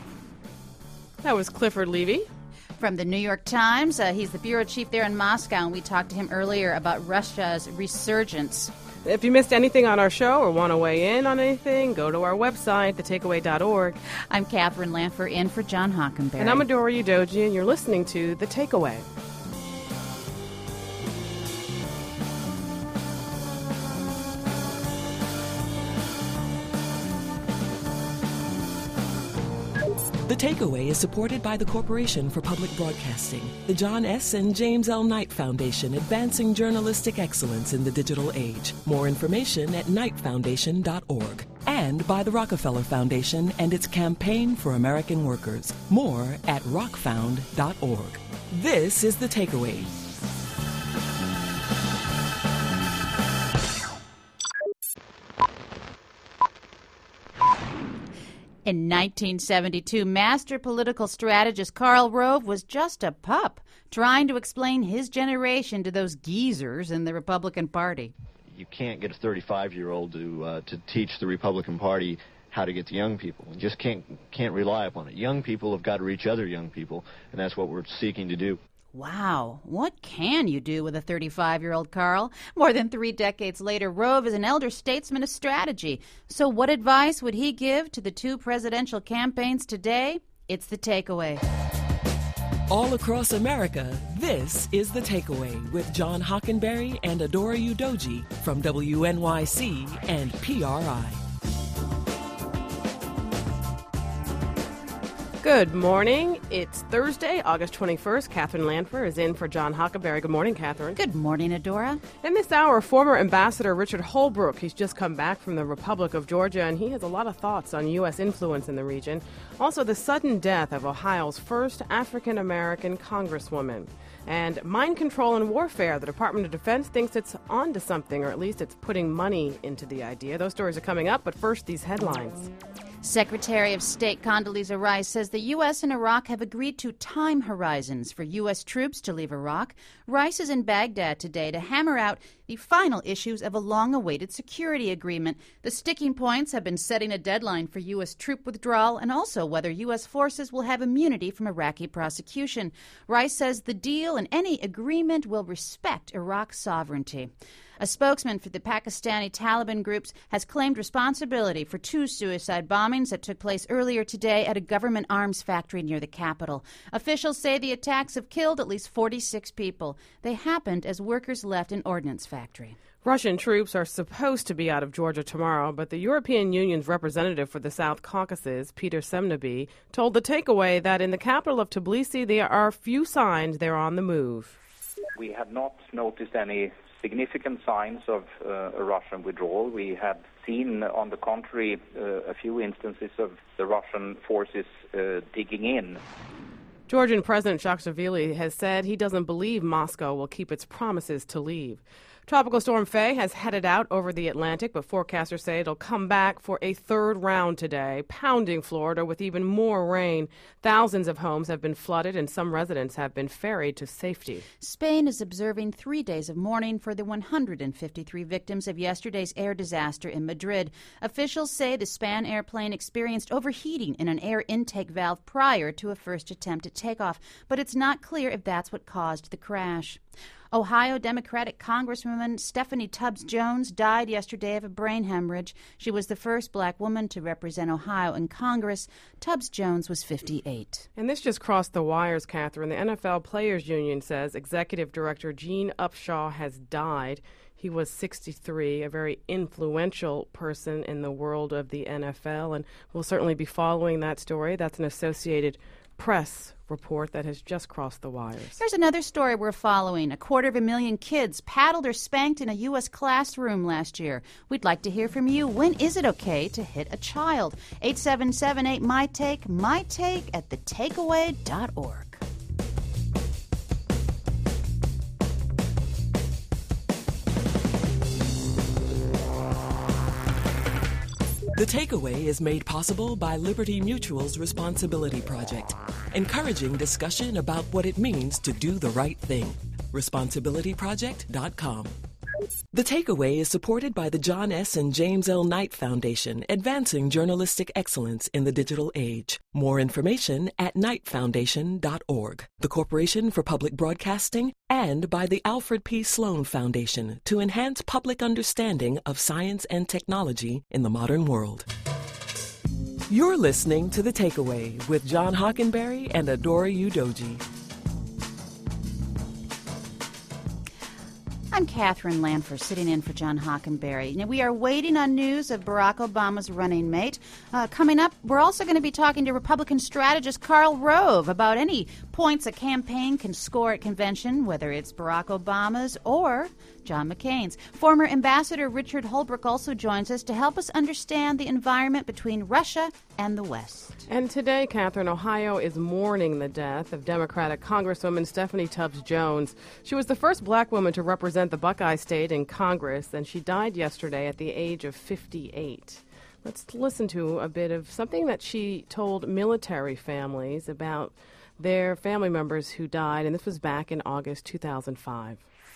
That was Clifford Levy. From the New York Times. Uh, he's the bureau chief there in Moscow, and we talked to him earlier about Russia's resurgence. If you missed anything on our show or want to weigh in on anything, go to our website, the takeaway dot org. I'm Catherine Lanfer, in for John Hockenberry. And I'm Adora Udoji, and you're listening to The Takeaway. The Takeaway is supported by the Corporation for Public Broadcasting, the John S. and James L. Knight Foundation, advancing journalistic excellence in the digital age. More information at knight foundation dot org. And by the Rockefeller Foundation and its Campaign for American Workers. More at rock found dot org. This is The Takeaway. In nineteen seventy-two, master political strategist Karl Rove was just a pup, trying to explain his generation to those geezers in the Republican Party. You can't get a thirty-five-year-old to uh, to teach the Republican Party how to get to young people. You just can't can't rely upon it. Young people have got to reach other young people, and that's what we're seeking to do. Wow, what can you do with a thirty-five-year-old Karl? More than three decades later, Rove is an elder statesman of strategy. So what advice would he give to the two presidential campaigns today? It's The Takeaway. All across America, this is The Takeaway with John Hockenberry and Adora Udoji from W N Y C and P R I. Good morning. It's Thursday, August twenty-first. Catherine Lanfer is in for John Hockenberry. Good morning, Catherine. Good morning, Adora. In this hour, former Ambassador Richard Holbrooke. He's just come back from the Republic of Georgia, and he has a lot of thoughts on U S influence in the region. Also, the sudden death of Ohio's first African-American congresswoman. And mind control and warfare. The Department of Defense thinks it's on to something, or at least it's putting money into the idea. Those stories are coming up, but first, these headlines. Secretary of State Condoleezza Rice says the U S and Iraq have agreed to time horizons for U S troops to leave Iraq. Rice is in Baghdad today to hammer out the final issues of a long-awaited security agreement. The sticking points have been setting a deadline for U S troop withdrawal and also whether U S forces will have immunity from Iraqi prosecution. Rice says the deal and any agreement will respect Iraq's sovereignty. A spokesman for the Pakistani Taliban groups has claimed responsibility for two suicide bombings that took place earlier today at a government arms factory near the capital. Officials say the attacks have killed at least forty-six people. They happened as workers left an ordnance factory. Russian troops are supposed to be out of Georgia tomorrow, but the European Union's representative for the South Caucasus, Peter Semneby, told The Takeaway that in the capital of Tbilisi there are few signs they're on the move. We have not noticed any significant signs of uh, a Russian withdrawal. We had seen, on the contrary, uh, a few instances of the Russian forces uh, digging in. Georgian President Saakashvili has said he doesn't believe Moscow will keep its promises to leave. Tropical Storm Faye has headed out over the Atlantic, but forecasters say it'll come back for a third round today, pounding Florida with even more rain. Thousands of homes have been flooded and some residents have been ferried to safety. Spain is observing three days of mourning for the one hundred fifty-three victims of yesterday's air disaster in Madrid. Officials say the Span airplane experienced overheating in an air intake valve prior to a first attempt at takeoff, but it's not clear if that's what caused the crash. Ohio Democratic Congresswoman Stephanie Tubbs Jones died yesterday of a brain hemorrhage. She was the first black woman to represent Ohio in Congress. Tubbs Jones was fifty-eight. And this just crossed the wires, Catherine. The N F L Players Union says Executive Director Gene Upshaw has died. He was sixty-three, a very influential person in the world of the N F L, and we'll certainly be following that story. That's an Associated Press report that has just crossed the wires. Here's another story we're following. A quarter of a million kids paddled or spanked in a U S classroom last year. We'd like to hear from you. When is it okay to hit a child? eight seven seven eight, my take, my take at the takeaway dot org. The Takeaway is made possible by Liberty Mutual's Responsibility Project, encouraging discussion about what it means to do the right thing. responsibility project dot com. The Takeaway is supported by the John S. and James L. Knight Foundation, advancing journalistic excellence in the digital age. More information at knight foundation dot org, the Corporation for Public Broadcasting, and by the Alfred P. Sloan Foundation to enhance public understanding of science and technology in the modern world. You're listening to The Takeaway with John Hockenberry and Adora Udoji. I'm Catherine Lanfer, sitting in for John Hockenberry. Now, we are waiting on news of Barack Obama's running mate. Uh, coming up, we're also going to be talking to Republican strategist Karl Rove about any points a campaign can score at convention, whether it's Barack Obama's or John McCain's. Former Ambassador Richard Holbrooke also joins us to help us understand the environment between Russia and the West. And today, Catherine, Ohio is mourning the death of Democratic Congresswoman Stephanie Tubbs Jones. She was the first black woman to represent the Buckeye State in Congress, and she died yesterday at the age of fifty-eight. Let's listen to a bit of something that she told military families about their family members who died, and this was back in August two thousand five.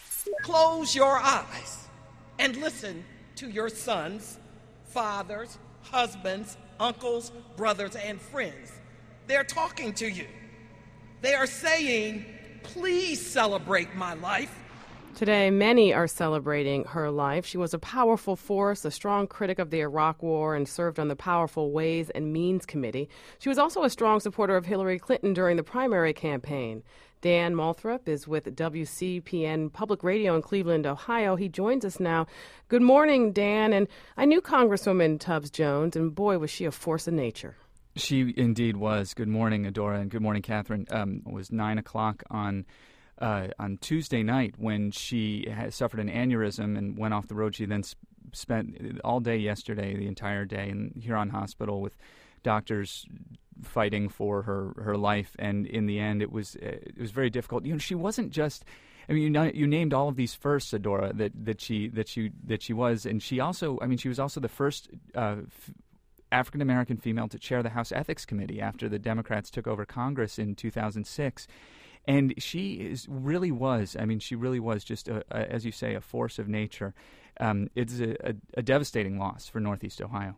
Close your eyes and listen to your sons, fathers, husbands, uncles, brothers, and friends. They're talking to you. They are saying, please celebrate my life. Today, many are celebrating her life. She was a powerful force, a strong critic of the Iraq War, and served on the powerful Ways and Means Committee. She was also a strong supporter of Hillary Clinton during the primary campaign. Dan Moulthrop is with W C P N Public Radio in Cleveland, Ohio. He joins us now. Good morning, Dan. And I knew Congresswoman Tubbs Jones, and boy, was she a force of nature. She indeed was. Good morning, Adora, and good morning, Catherine. Um, it was nine o'clock on uh, on Tuesday night when she had suffered an aneurysm and went off the road. She then sp- spent all day yesterday, the entire day, in Huron Hospital with doctors fighting for her, her life. And in the end, it was it was very difficult. You know, she wasn't just. I mean, you, you named all of these firsts, Adora, that that she that she that she was, and she also. I mean, she was also the first Uh, f- African American female to chair the House Ethics Committee after the Democrats took over Congress in two thousand six. And she is really was, I mean, she really was just, a, a, as you say, a force of nature. Um, it's a, a, a devastating loss for Northeast Ohio.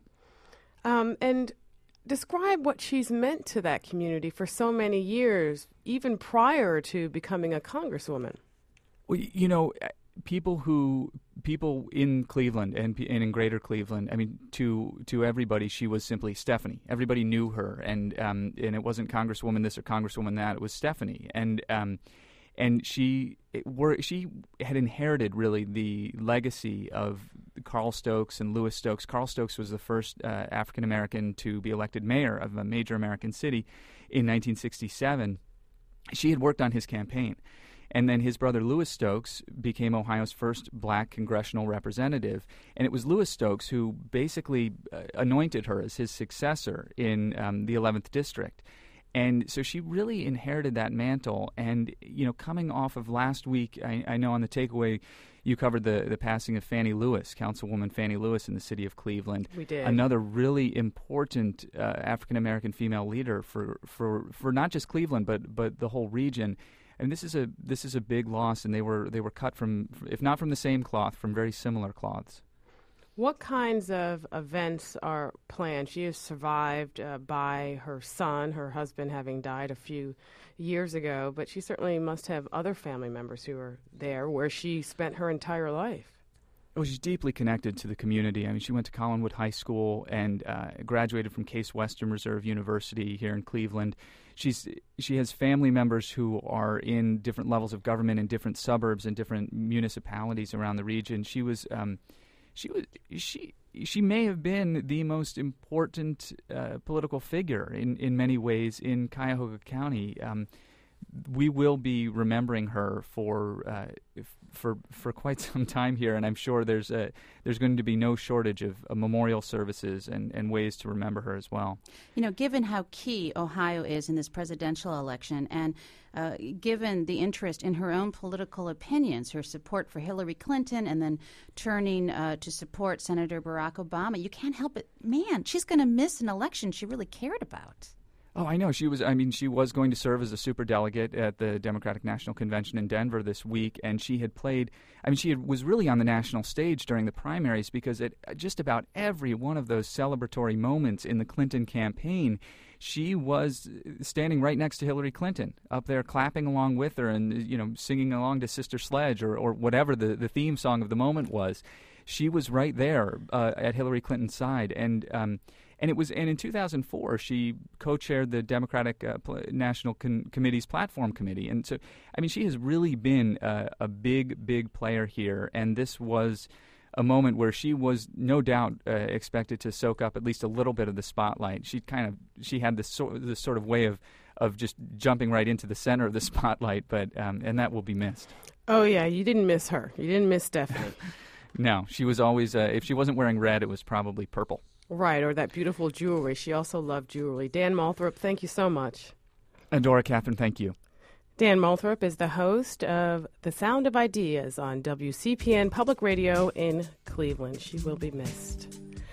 Um, and describe what she's meant to that community for so many years, even prior to becoming a congresswoman. Well, you know, people who people in Cleveland and, and in Greater Cleveland, I mean, to to everybody, she was simply Stephanie. Everybody knew her, and um, and it wasn't Congresswoman this or Congresswoman that. It was Stephanie, and um, and she it were she had inherited really the legacy of Carl Stokes and Louis Stokes. Carl Stokes was the first uh, African American to be elected mayor of a major American city in nineteen sixty-seven. She had worked on his campaign. And then his brother Louis Stokes became Ohio's first black congressional representative. And it was Louis Stokes who basically uh, anointed her as his successor in um, the eleventh District. And so she really inherited that mantle. And, you know, coming off of last week, I, I know on the takeaway you covered the, the passing of Fannie Lewis, Councilwoman Fannie Lewis in the city of Cleveland. We did. Another really important uh, African-American female leader for, for, for not just Cleveland, but but the whole region. And this is a this is a big loss, and they were they were cut from, if not from the same cloth, from very similar cloths. What kinds of events are planned? She is survived uh, by her son, her husband having died a few years ago, but she certainly must have other family members who are there where she spent her entire life. Well, she's deeply connected to the community. I mean, she went to Collinwood High School and uh, graduated from Case Western Reserve University here in Cleveland. She's she has family members who are in different levels of government in different suburbs and different municipalities around the region. She was um, she was she she may have been the most important uh, political figure in, in many ways in Cuyahoga County. Um, we will be remembering her for uh, for for quite some time here, and I'm sure there's a, there's going to be no shortage of uh, memorial services and, and ways to remember her as well. You know, given how key Ohio is in this presidential election, and uh, given the interest in her own political opinions, her support for Hillary Clinton, and then turning uh, to support Senator Barack Obama, you can't help it. Man, she's going to miss an election she really cared about. Oh, I know. She was, I mean, she was going to serve as a superdelegate at the Democratic National Convention in Denver this week, and she had played, I mean, she had, was really on the national stage during the primaries because at just about every one of those celebratory moments in the Clinton campaign, she was standing right next to Hillary Clinton, up there clapping along with her and, you know, singing along to Sister Sledge or, or whatever the, the theme song of the moment was. She was right there uh, at Hillary Clinton's side, and um, and it was and in two thousand four she co-chaired the Democratic uh, National Con- Committee's Platform Committee, and so I mean she has really been uh, a big big player here, and this was a moment where she was no doubt uh, expected to soak up at least a little bit of the spotlight. She kind of she had this sort this sort of way of of just jumping right into the center of the spotlight, but um, and that will be missed. Oh yeah, you didn't miss her. You didn't miss Stephanie. No, she was always, uh, if she wasn't wearing red, it was probably purple. Right, or that beautiful jewelry. She also loved jewelry. Dan Moulthrop, thank you so much. Adora, Catherine, thank you. Dan Moulthrop is the host of The Sound of Ideas on W C P N Public Radio in Cleveland. She will be missed.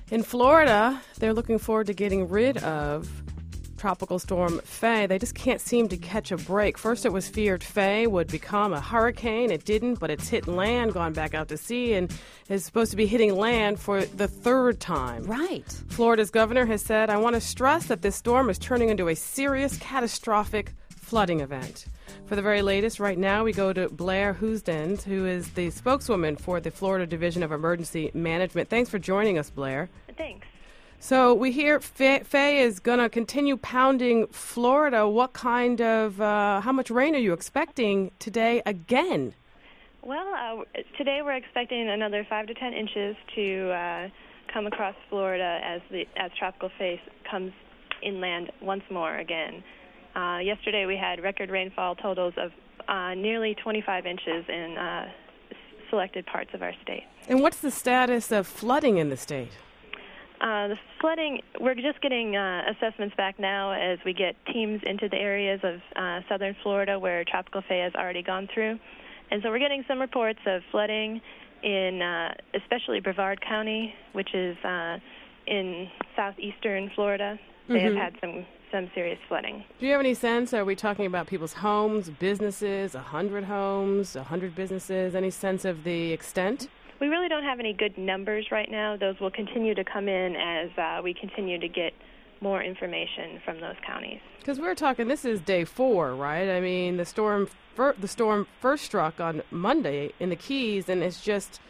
In Florida, they're looking forward to getting rid of Tropical Storm Faye. They just can't seem to catch a break. First, it was feared Faye would become a hurricane. It didn't, but it's hit land, gone back out to sea, and is supposed to be hitting land for the third time. Right. Florida's governor has said, I want to stress that this storm is turning into a serious, catastrophic flooding event. For the very latest, right now, we go to Blair Housden, who is the spokeswoman for the Florida Division of Emergency Management. Thanks for joining us, Blair. Thanks. So we hear Faye, Faye is going to continue pounding Florida. What kind of, uh, how much rain are you expecting today again? Well, uh, today we're expecting another five to ten inches to uh, come across Florida as the as Tropical Faye comes inland once more again. Uh, yesterday we had record rainfall totals of uh, nearly twenty-five inches in uh, selected parts of our state. And what's the status of flooding in the state? Uh, the flooding, we're just getting uh, assessments back now as we get teams into the areas of uh, southern Florida where Tropical Faye has already gone through. And so we're getting some reports of flooding in uh, especially Brevard County, which is uh, in southeastern Florida. They Mm-hmm. have had some some serious flooding. Do you have any sense? Are we talking about people's homes, businesses, one hundred homes, one hundred businesses? Any sense of the extent? We really don't have any good numbers right now. Those will continue to come in as uh, we continue to get more information from those counties. Because we're talking, this is day four, right? I mean, the storm fir- the storm first struck on Monday in the Keys, and it's just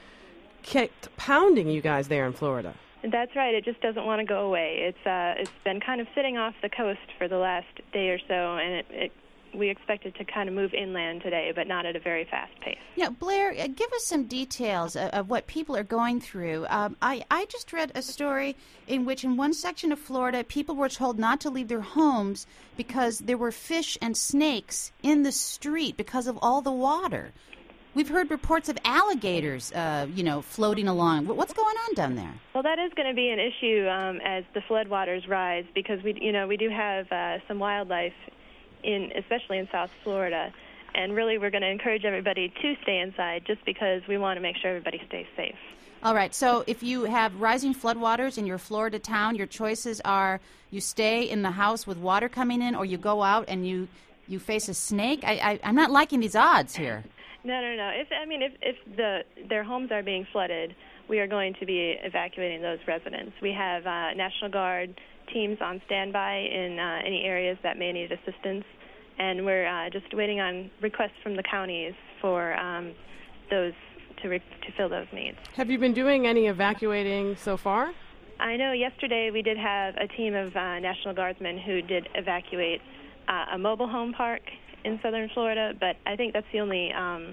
kept pounding you guys there in Florida. That's right. It just doesn't want to go away. It's uh, it's been kind of sitting off the coast for the last day or so, and it, it we expect it to kind of move inland today, but not at a very fast pace. Yeah, Blair, uh, give us some details of, of what people are going through. Um, I, I just read a story in which in one section of Florida, people were told not to leave their homes because there were fish and snakes in the street because of all the water. We've heard reports of alligators, uh, you know, floating along. What's going on down there? Well, that is going to be an issue um, as the floodwaters rise because we, you know, we do have uh, some wildlife in, especially in South Florida, and really we're going to encourage everybody to stay inside just because we want to make sure everybody stays safe. All right. So if you have rising floodwaters in your Florida town, your choices are you stay in the house with water coming in, or you go out and you you face a snake. I, I I'm not liking these odds here. No, no, no. If I mean, if if the their homes are being flooded, we are going to be evacuating those residents. We have uh, National Guard teams on standby in uh, any areas that may need assistance, and we're uh, just waiting on requests from the counties for um, those to re- to fill those needs. Have you been doing any evacuating so far? I know yesterday we did have a team of uh, National Guardsmen who did evacuate uh, a mobile home park in southern Florida, but I think that's the only um,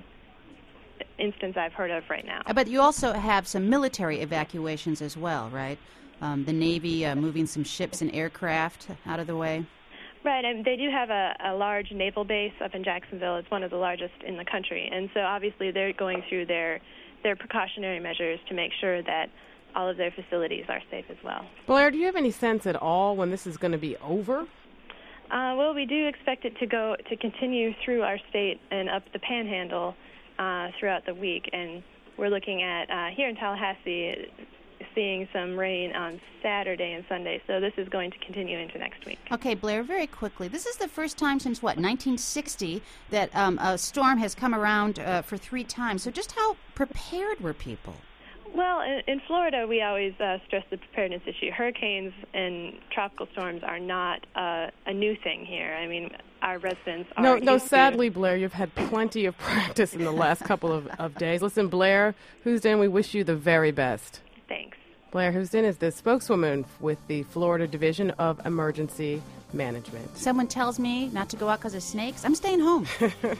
instance I've heard of right now. But you also have some military evacuations as well, right? Um, the Navy uh, moving some ships and aircraft out of the way. Right, and they do have a, a large naval base up in Jacksonville. It's one of the largest in the country, and so obviously they're going through their their precautionary measures to make sure that all of their facilities are safe as well. Blair, do you have any sense at all when this is going to be over? Uh, well, we do expect it to go to continue through our state and up the Panhandle uh, throughout the week, and we're looking at uh, here in Tallahassee seeing some rain on Saturday and Sunday, so this is going to continue into next week. Okay, Blair, very quickly. This is the first time since, what, nineteen sixty that um, a storm has come around uh, for three times. So just how prepared were people? Well, in, in Florida, we always uh, stress the preparedness issue. Hurricanes and tropical storms are not uh, a new thing here. I mean, our residents are... No, no. used to- Sadly, Blair, you've had plenty of practice in the last couple of, of days. Listen, Blair Housden, we wish you the very best. Thanks. Blair Housden is the spokeswoman with the Florida Division of Emergency Management. Someone tells me not to go out because of snakes, I'm staying home.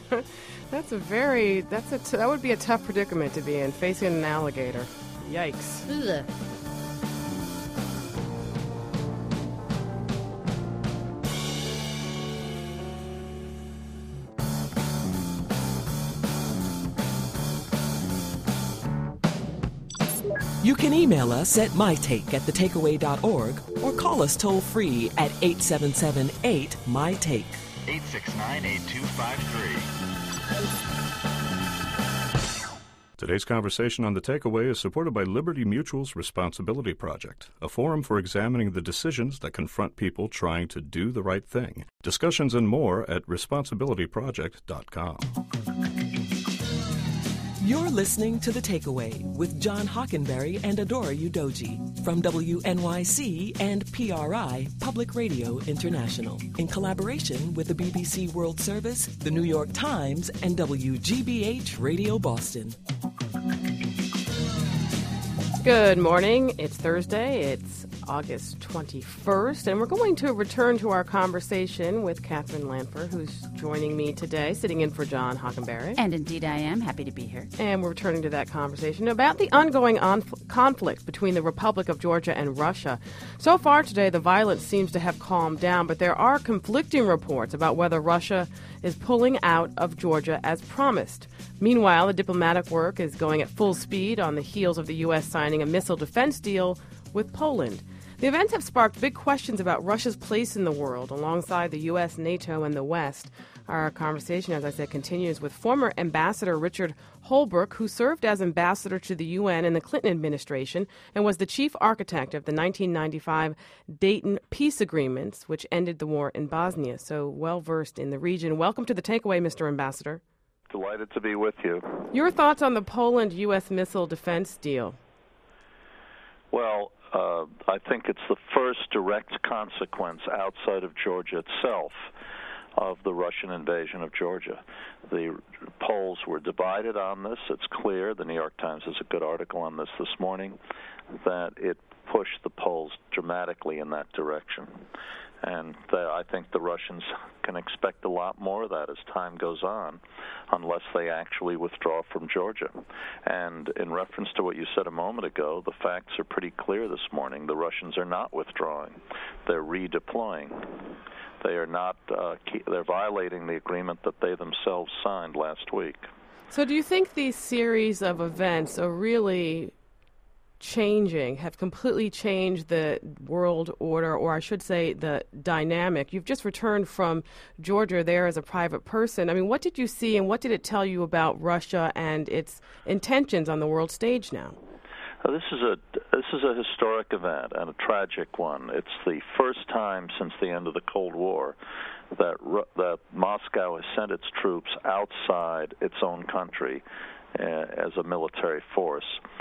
That's a very, that's a, t- that would be a tough predicament to be in, facing an alligator. Yikes. Ugh. You can email us at mytake at the takeaway dot org or call us toll free at eight seven seven eight M Y T A K E. eight six nine, eight two five three. To Today's conversation on The Takeaway is supported by Liberty Mutual's Responsibility Project, a forum for examining the decisions that confront people trying to do the right thing. Discussions and more at responsibility project dot com. You're listening to The Takeaway with John Hockenberry and Adora Udoji from W N Y C and P R I Public Radio International in collaboration with the B B C World Service, the New York Times, and W G B H Radio Boston. Good morning. It's Thursday. It's August twenty-first, and we're going to return to our conversation with Catherine Lanpher, who's joining me today, sitting in for John Hockenberry. And indeed I am. Happy to be here. And we're returning to that conversation about the ongoing onf- conflict between the Republic of Georgia and Russia. So far today, the violence seems to have calmed down, but there are conflicting reports about whether Russia is pulling out of Georgia as promised. Meanwhile, the diplomatic work is going at full speed on the heels of the U S signing a missile defense deal with Poland. The events have sparked big questions about Russia's place in the world alongside the U S, NATO, and the West. Our conversation, as I said, continues with former Ambassador Richard Holbrooke, who served as ambassador to the U N in the Clinton administration and was the chief architect of the nineteen ninety-five Dayton peace agreements, which ended the war in Bosnia. So well-versed in the region. Welcome to The Takeaway, Mister Ambassador. Delighted to be with you. Your thoughts on the Poland-U S missile defense deal? Well, uh, I think it's the first direct consequence outside of Georgia itself of the Russian invasion of Georgia. The Poles were divided on this. It's clear. The New York Times has a good article on this this morning, that it pushed the Poles dramatically in that direction. And the, I think the Russians can expect a lot more of that as time goes on, unless they actually withdraw from Georgia. And in reference to what you said a moment ago, the facts are pretty clear this morning. The Russians are not withdrawing. They're redeploying. They are not, uh, key, they're violating the agreement that they themselves signed last week. So do you think these series of events are really changing, have completely changed the world order, or I should say the dynamic? You've just returned from Georgia there as a private person. I mean, what did you see and what did it tell you about Russia and its intentions on the world stage now? Now, this is a this is a historic event and a tragic one. It's the first time since the end of the Cold War that that Moscow has sent its troops outside its own country uh, as a military force,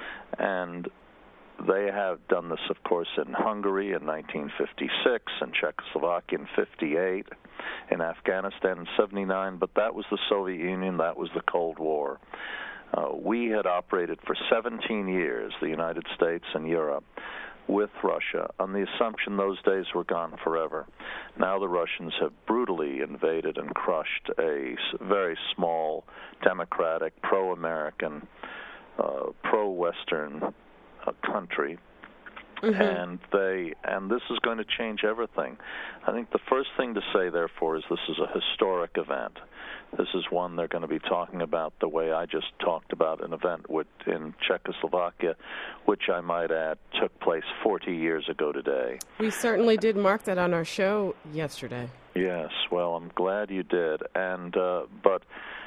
and they have done this, of course, in Hungary in nineteen fifty-six, in Czechoslovakia in fifty-eight, in Afghanistan in seventy-nine, but that was the Soviet Union, that was the Cold War. Uh, we had operated for seventeen years, the United States and Europe, with Russia, on the assumption those days were gone forever. Now the Russians have brutally invaded and crushed a very small, democratic, pro-American, uh, pro-Western a country, mm-hmm. and they and this is going to change everything. I think the first thing to say, therefore, is this is a historic event. This is one they're going to be talking about the way I just talked about an event with, in Czechoslovakia, which I might add took place forty years ago today. We certainly did mark that on our show yesterday. Yes, well, I'm glad you did, and uh, but.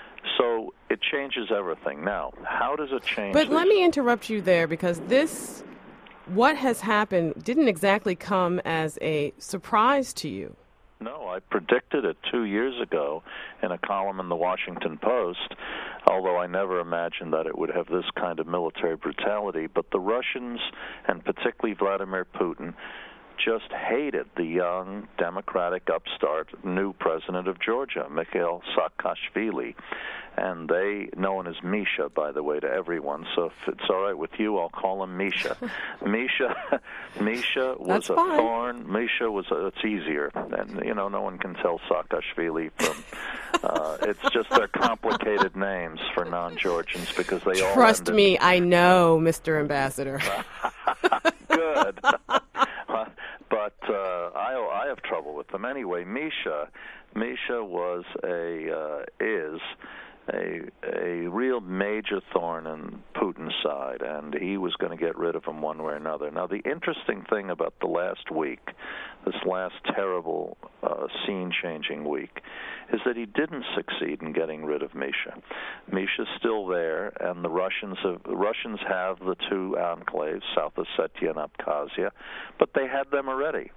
So it changes everything. Now, how does it change? But let me interrupt you there, because this, what has happened, didn't exactly come as a surprise to you. No, I predicted it two years ago in a column in the Washington Post, although I never imagined that it would have this kind of military brutality. But the Russians, and particularly Vladimir Putin, just hated the young, democratic upstart new president of Georgia, Mikhail Saakashvili. And they, known as Misha, by the way, to everyone, so if it's all right with you, I'll call him Misha. Misha Misha was That's a fine. thorn. Misha was a, it's easier. And, you know, no one can tell Saakashvili from, uh, it's just they're complicated names for non-Georgians because they all Trust end in, me, I know, Mister Ambassador. Good. But uh, I, I have trouble with them. Anyway, Misha, Misha was a, uh, is a a real major thorn in Putin's side, and he was going to get rid of him one way or another. Now, the interesting thing about the last week, this last terrible uh, scene-changing week, is that he didn't succeed in getting rid of Misha. Misha's still there, and the Russians have, the Russians have the two enclaves, South Ossetia and Abkhazia, but they had them already.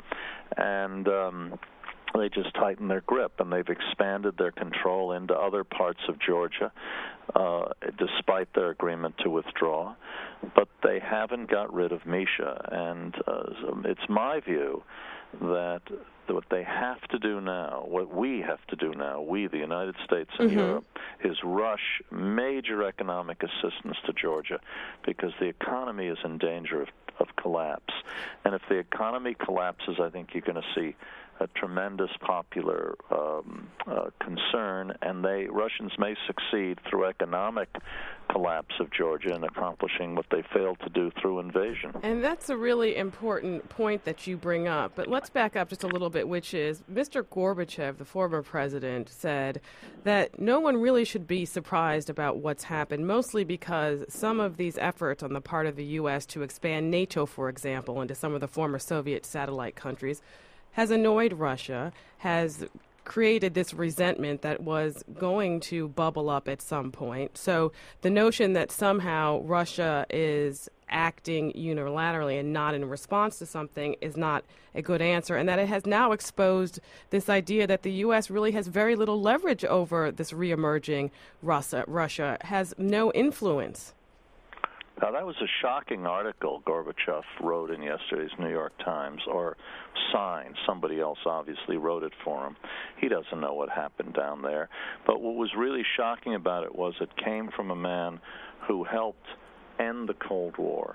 And um, they just tightened their grip, and they've expanded their control into other parts of Georgia, uh, despite their agreement to withdraw. But they haven't got rid of Misha, and uh, so it's my view that what they have to do now, what we have to do now, we, the United States and Mm-hmm. Europe, is rush major economic assistance to Georgia, because the economy is in danger of, of collapse. And if the economy collapses, I think you're going to see a tremendous popular um, uh, concern, and they Russians may succeed through economic collapse of Georgia in accomplishing what they failed to do through invasion. And that's a really important point that you bring up. But let's back up just a little bit, which is Mister Gorbachev, the former president, said that no one really should be surprised about what's happened, mostly because some of these efforts on the part of the U S to expand NATO, for example, into some of the former Soviet satellite countries, has annoyed Russia, has created this resentment that was going to bubble up at some point. So the notion that somehow Russia is acting unilaterally and not in response to something is not a good answer, and that it has now exposed this idea that the U S really has very little leverage over this reemerging Russia, Russia has no influence. Now, that was a shocking article Gorbachev wrote in yesterday's New York Times, or signed. Somebody else obviously wrote it for him. He doesn't know what happened down there. But what was really shocking about it was it came from a man who helped end the Cold War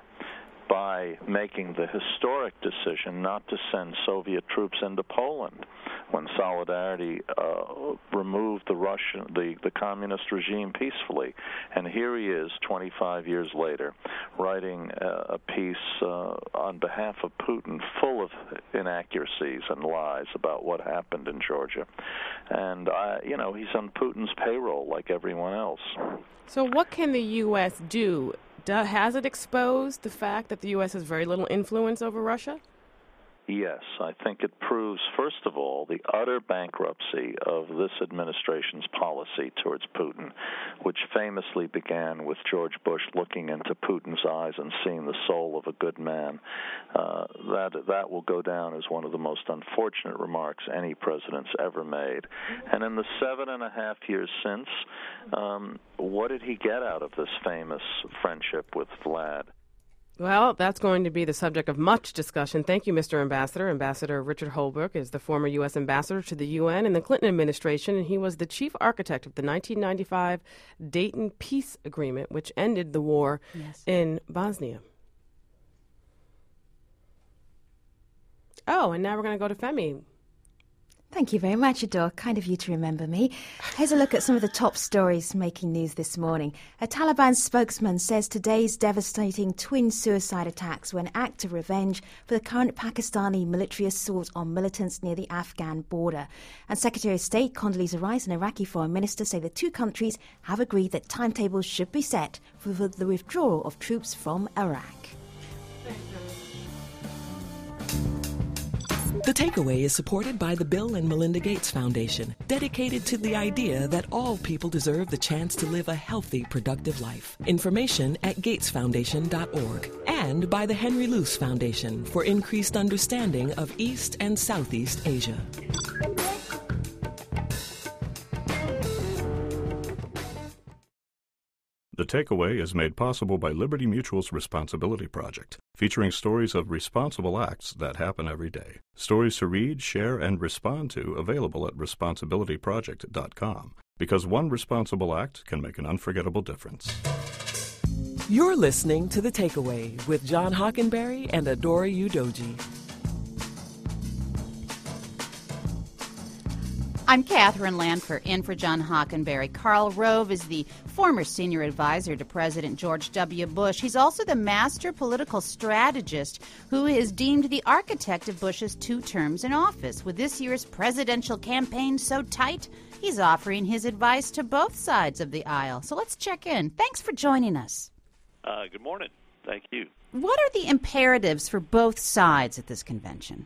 by making the historic decision not to send Soviet troops into Poland when Solidarity uh, removed the Russian, the, the communist regime peacefully. And here he is, twenty-five years later, writing uh, a piece uh, on behalf of Putin full of inaccuracies and lies about what happened in Georgia. And, I, you know, he's on Putin's payroll like everyone else. So what can the U S do? Has it exposed the fact that the U S has very little influence over Russia? Yes, I think it proves, first of all, the utter bankruptcy of this administration's policy towards Putin, which famously began with George Bush looking into Putin's eyes and seeing the soul of a good man. Uh, that that will go down as one of the most unfortunate remarks any president's ever made. And in the seven and a half years since, um, what did he get out of this famous friendship with Vlad? Well, that's going to be the subject of much discussion. Thank you, Mister Ambassador. Ambassador Richard Holbrooke is the former U S ambassador to the U N in the Clinton administration, and he was the chief architect of the nineteen ninety-five Dayton Peace Agreement, which ended the war yes. in Bosnia. Oh, and now we're going to go to Femi. Thank you very much, Adore. Kind of you to remember me. Here's a look at some of the top stories making news this morning. A Taliban spokesman says today's devastating twin suicide attacks were an act of revenge for the current Pakistani military assault on militants near the Afghan border. And Secretary of State Condoleezza Rice and Iraqi Foreign Minister say the two countries have agreed that timetables should be set for the withdrawal of troops from Iraq. The Takeaway is supported by the Bill and Melinda Gates Foundation, dedicated to the idea that all people deserve the chance to live a healthy, productive life. Information at gates foundation dot org. And by the Henry Luce Foundation for increased understanding of East and Southeast Asia. The Takeaway is made possible by Liberty Mutual's Responsibility Project, featuring stories of responsible acts that happen every day. Stories to read, share, and respond to available at responsibility project dot com, because one responsible act can make an unforgettable difference. You're listening to The Takeaway with John Hockenberry and Adora Udoji. I'm Catherine Lanfer, in for John Hockenberry. Karl Rove is the former senior advisor to President George W. Bush. He's also the master political strategist who is deemed the architect of Bush's two terms in office. With this year's presidential campaign so tight, he's offering his advice to both sides of the aisle. So let's check in. Thanks for joining us. Uh, good morning. Thank you. What are the imperatives for both sides at this convention?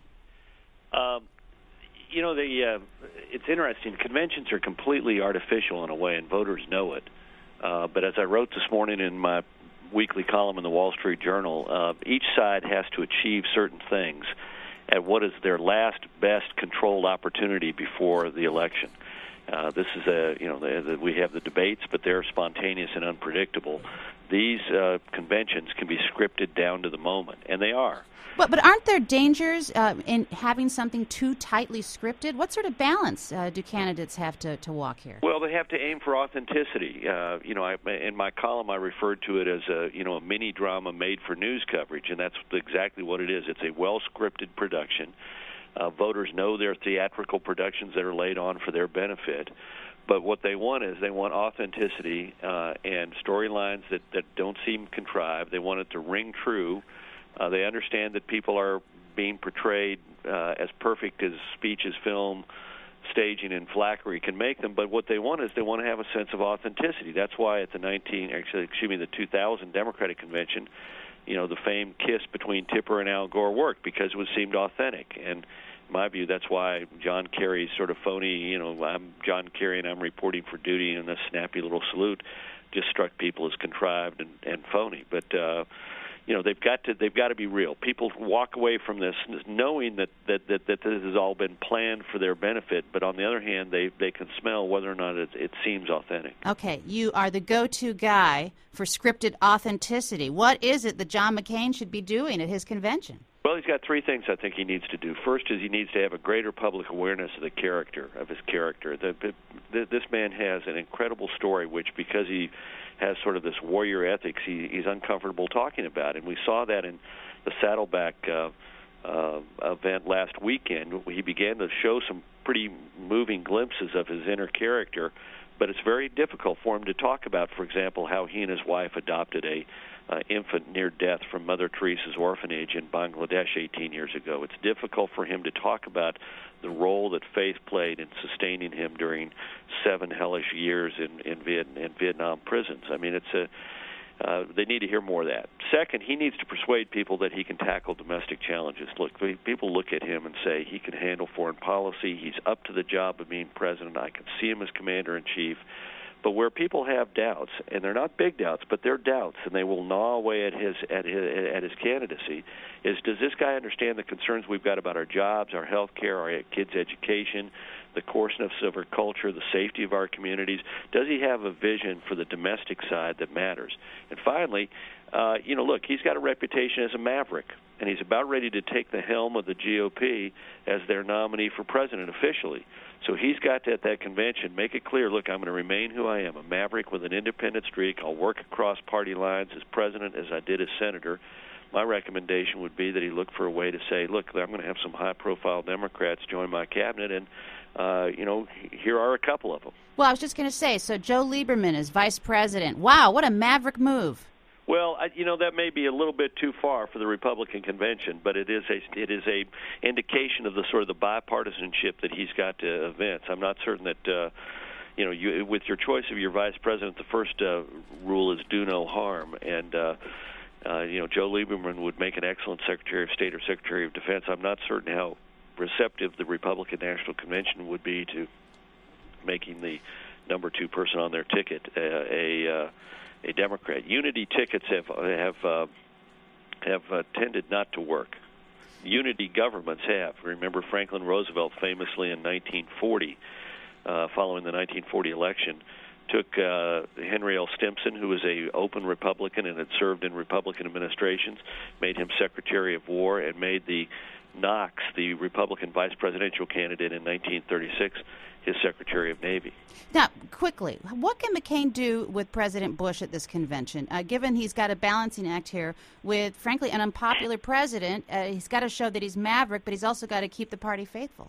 Um, you know, the uh, it's interesting. Conventions are completely artificial in a way, and voters know it. Uh, but as I wrote this morning in my weekly column in the Wall Street Journal, uh, each side has to achieve certain things at what is their last best controlled opportunity before the election. Uh, this is a, you know, the, the, we have the debates, but they're spontaneous and unpredictable. These uh, conventions can be scripted down to the moment, and they are. But but aren't there dangers uh, in having something too tightly scripted? What sort of balance uh, do candidates have to, to walk here? Well, they have to aim for authenticity. Uh, you know, I, in my column, I referred to it as a you know a mini drama made for news coverage, and that's exactly what it is. It's a well-scripted production. Uh, voters know their theatrical productions that are laid on for their benefit. But what they want is they want authenticity uh, and storylines that, that don't seem contrived. They want it to ring true. Uh, they understand that people are being portrayed uh, as perfect as speeches, film, staging, and flackery can make them. But what they want is they want to have a sense of authenticity. That's why at the nineteen, actually, excuse me, the two thousand Democratic Convention, you know, the famed kiss between Tipper and Al Gore worked because it was seemed authentic. And in my view, that's why John Kerry's sort of phony, you know, I'm John Kerry and I'm reporting for duty, and this snappy little salute just struck people as contrived and, and phony. But uh, you know, they've got to they've got to be real. People walk away from this knowing that, that, that, that this has all been planned for their benefit, but on the other hand, they, they can smell whether or not it, it seems authentic. Okay, you are the go-to guy for scripted authenticity. What is it that John McCain should be doing at his convention? Well, he's got three things I think he needs to do. First is he needs to have a greater public awareness of the character, of his character. The, the, this man has an incredible story, which because he has sort of this warrior ethics, he, he's uncomfortable talking about. And we saw that in the Saddleback uh, uh, event last weekend. He began to show some pretty moving glimpses of his inner character, but it's very difficult for him to talk about, for example, how he and his wife adopted a Uh, infant near death from Mother Teresa's orphanage in Bangladesh eighteen years ago. It's difficult for him to talk about the role that faith played in sustaining him during seven hellish years in in, Viet, in Vietnam prisons. I mean, it's a uh, they need to hear more of that. Second, he needs to persuade people that he can tackle domestic challenges. Look, people look at him and say he can handle foreign policy. He's up to the job of being president. I can see him as commander-in-chief. But where people have doubts, and they're not big doubts, but they're doubts, and they will gnaw away at his at his, at his candidacy, is does this guy understand the concerns we've got about our jobs, our health care, our kids' education, the coarseness of our culture, the safety of our communities? Does he have a vision for the domestic side that matters? And finally, uh, you know, look, he's got a reputation as a maverick, and he's about ready to take the helm of the G O P as their nominee for president officially. So he's got to, at that convention, make it clear, look, I'm going to remain who I am, a maverick with an independent streak. I'll work across party lines as president as I did as senator. My recommendation would be that he look for a way to say, look, I'm going to have some high-profile Democrats join my cabinet, and, uh, you know, here are a couple of them. Well, I was just going to say, so Joe Lieberman is vice president. Wow, what a maverick move. Well, I, you know, that may be a little bit too far for the Republican convention, but it is a it is a indication of the sort of the bipartisanship that he's got to evince. I'm not certain that uh, you know, you, with your choice of your vice president, the first uh, rule is do no harm, and uh, uh, you know, Joe Lieberman would make an excellent Secretary of State or Secretary of Defense. I'm not certain how receptive the Republican National Convention would be to making the number two person on their ticket uh, a uh, a Democrat. Unity tickets have have uh, have uh, tended not to work. Unity governments have. Remember Franklin Roosevelt famously in nineteen forty, uh, following the nineteen forty election, took uh, Henry L. Stimson, who was a open Republican and had served in Republican administrations, made him Secretary of War, and made the Knox, the Republican vice presidential candidate in nineteen thirty-six, his Secretary of Navy. Now, quickly, what can McCain do with President Bush at this convention? Uh, given he's got a balancing act here with, frankly, an unpopular president, uh, he's got to show that he's maverick, but he's also got to keep the party faithful.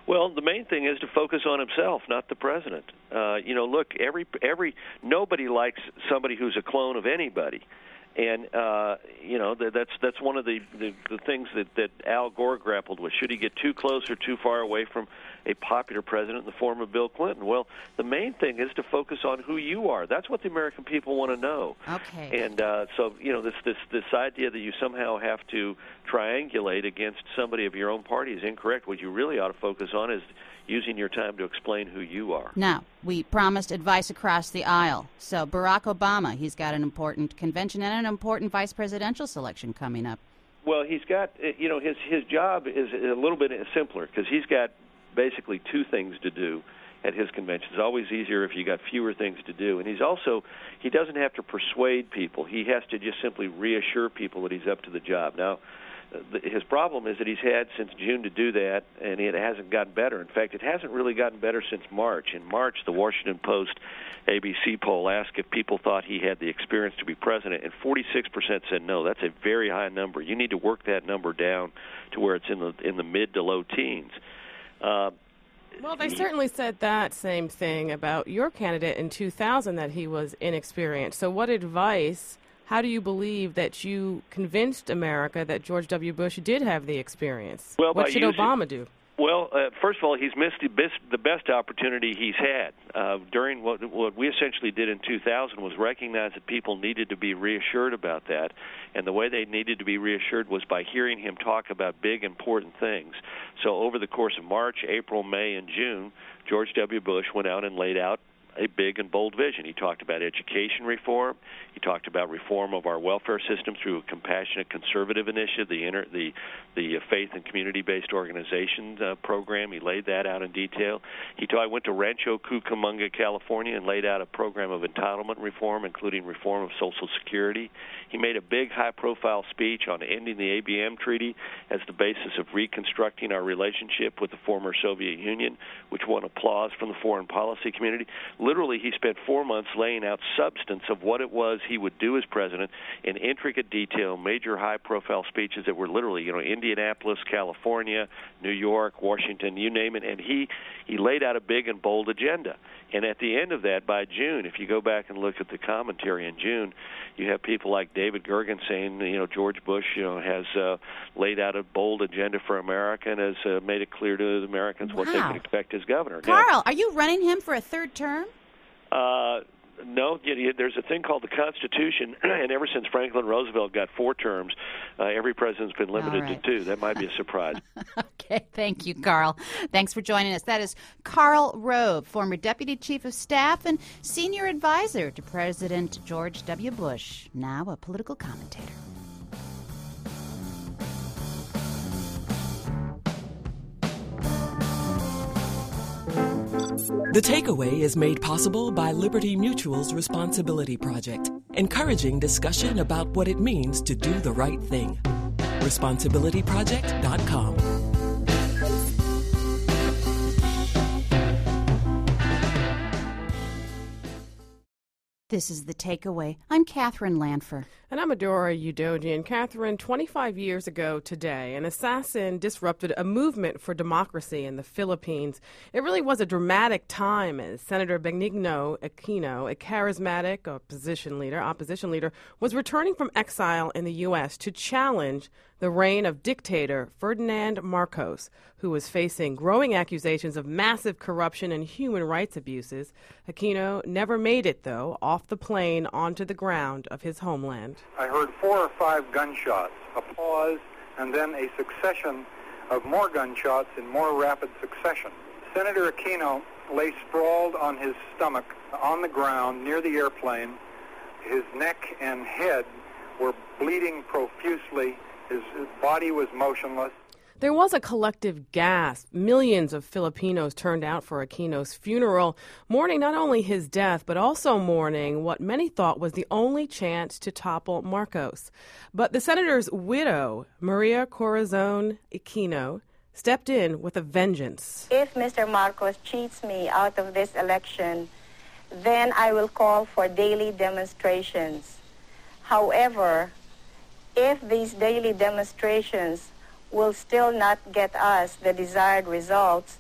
Well, the main thing is to focus on himself, not the president. Uh, you know, look, every every nobody likes somebody who's a clone of anybody. And, uh, you know, that's that's one of the, the, the things that, that Al Gore grappled with. Should he get too close or too far away from a popular president in the form of Bill Clinton? Well, the main thing is to focus on who you are. That's what the American people want to know. Okay. And uh, so, you know, this, this, this idea that you somehow have to triangulate against somebody of your own party is incorrect. What you really ought to focus on is using your time to explain who you are. Now, we promised advice across the aisle. So Barack Obama, he's got an important convention and an important vice presidential selection coming up. Well, he's got, you know, his, his job is a little bit simpler because he's got basically two things to do at his convention. It's always easier if you got fewer things to do. And he's also, he doesn't have to persuade people. He has to just simply reassure people that he's up to the job. Now, his problem is that he's had since June to do that, and it hasn't gotten better. In fact, it hasn't really gotten better since March. In March, the Washington Post A B C poll asked if people thought he had the experience to be president, and forty-six percent said no. That's a very high number. You need to work that number down to where it's in the in the mid to low teens. Uh, Well, they certainly said that same thing about your candidate in two thousand, that he was inexperienced. So what advice, how do you believe that you convinced America that George W. Bush did have the experience? Well, what by should using, Obama do? Well, uh, first of all, he's missed the best, the best opportunity he's had. Uh, during what, what we essentially did in two thousand was recognize that people needed to be reassured about that, and the way they needed to be reassured was by hearing him talk about big, important things. So over the course of March, April, May, and June, George W. Bush went out and laid out a big and bold vision. He talked about education reform. He talked about reform of our welfare system through a compassionate conservative initiative, the inter, the the faith and community-based organization uh, program. He laid that out in detail. He told, I went to Rancho Cucamonga, California, and laid out a program of entitlement reform, including reform of Social Security. He made a big, high-profile speech on ending the A B M Treaty as the basis of reconstructing our relationship with the former Soviet Union, which won applause from the foreign policy community. Literally, he spent four months laying out substance of what it was he would do as president in intricate detail, major high-profile speeches that were literally, you know, Indianapolis, California, New York, Washington, you name it, and he, he laid out a big and bold agenda. And at the end of that, by June, if you go back and look at the commentary in June, you have people like David Gergen saying, you know, George Bush, you know, has uh, laid out a bold agenda for America and has uh, made it clear to the Americans Wow. what they can expect as governor. Carl, Now, are you running him for a third term? Uh, no, you know, there's a thing called the Constitution, and ever since Franklin Roosevelt got four terms, uh, every president's been limited All right. to two. That might be a surprise. Okay, thank you, Carl. Thanks for joining us. That is Karl Rove, former Deputy Chief of Staff and Senior Advisor to President George W. Bush, now a political commentator. The Takeaway is made possible by Liberty Mutual's Responsibility Project, encouraging discussion about what it means to do the right thing. responsibility project dot com. This is The Takeaway. I'm Catherine Lanfer. And I'm Adora Udoji. Catherine, twenty-five years ago today, an assassin disrupted a movement for democracy in the Philippines. It really was a dramatic time as Senator Benigno Aquino, a charismatic opposition leader, opposition leader, was returning from exile in the U S to challenge the reign of dictator Ferdinand Marcos, who was facing growing accusations of massive corruption and human rights abuses. Aquino never made it, though, off the plane onto the ground of his homeland. I heard four or five gunshots, a pause, and then a succession of more gunshots in more rapid succession. Senator Aquino lay sprawled on his stomach on the ground near the airplane. His neck and head were bleeding profusely. His, his body was motionless. There was a collective gasp. Millions of Filipinos turned out for Aquino's funeral, mourning not only his death, but also mourning what many thought was the only chance to topple Marcos. But the senator's widow, Maria Corazon Aquino, stepped in with a vengeance. If Mister Marcos cheats me out of this election, then I will call for daily demonstrations. However, if these daily demonstrations will still not get us the desired results,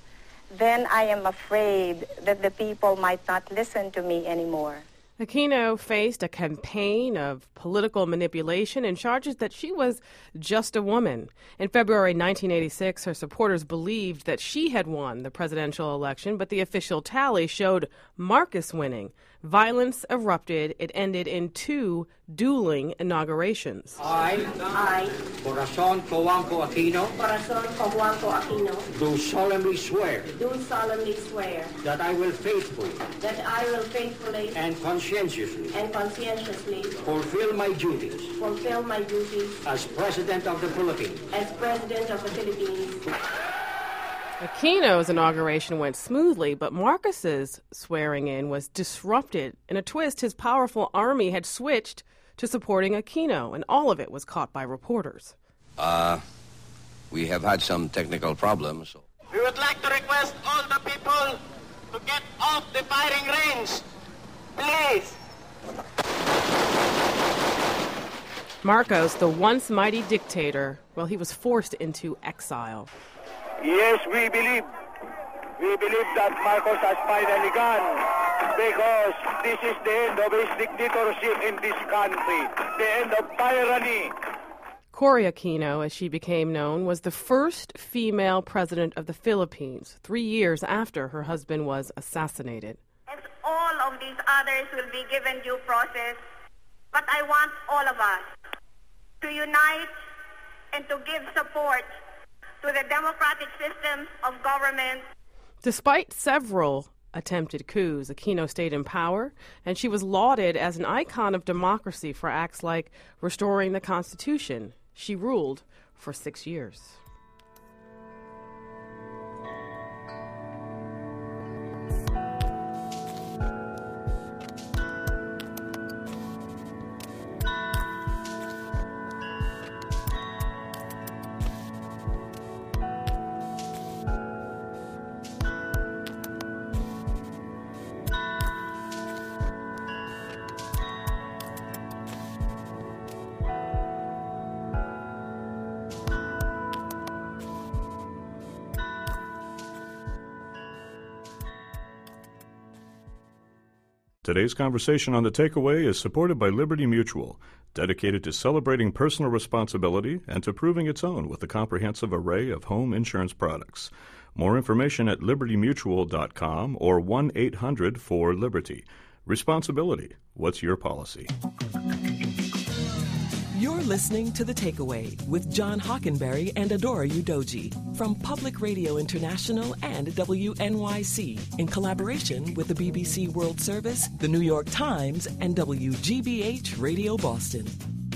then I am afraid that the people might not listen to me anymore. Aquino faced a campaign of political manipulation and charges that she was just a woman. In February nineteen eighty-six, her supporters believed that she had won the presidential election, but the official tally showed Marcos winning. Violence erupted. It ended in two dueling inaugurations. I, I, Corazon Cojuangco Aquino, Corazon Cojuangco Aquino, do solemnly swear do solemnly swear that I will faithfully that I will faithfully and conscientiously and conscientiously fulfill my duties fulfill my duties as President of the Philippines. as President of the Philippines. Aquino's inauguration went smoothly, but Marcos's swearing in was disrupted. In a twist, his powerful army had switched to supporting Aquino, and all of it was caught by reporters. Uh, we have had some technical problems. We would like to request all the people to get off the firing range. Please. Marcos, the once mighty dictator, well, he was forced into exile. Yes, we believe. We believe that Marcos has finally gone because this is the end of his dictatorship in this country, the end of tyranny. Cory Aquino, as she became known, was the first female president of the Philippines, three years after her husband was assassinated. As all of these others will be given due process, but I want all of us to unite and to give support to the democratic systems of government. Despite several attempted coups, Aquino stayed in power, and she was lauded as an icon of democracy for acts like restoring the Constitution. She ruled for six years. Today's conversation on The Takeaway is supported by Liberty Mutual, dedicated to celebrating personal responsibility and to proving its own with a comprehensive array of home insurance products. More information at liberty mutual dot com or one eight hundred four liberty. Responsibility. What's your policy? You're listening to The Takeaway with John Hockenberry and Adora Udoji from Public Radio International and W N Y C in collaboration with the B B C World Service, the New York Times, and W G B H Radio Boston.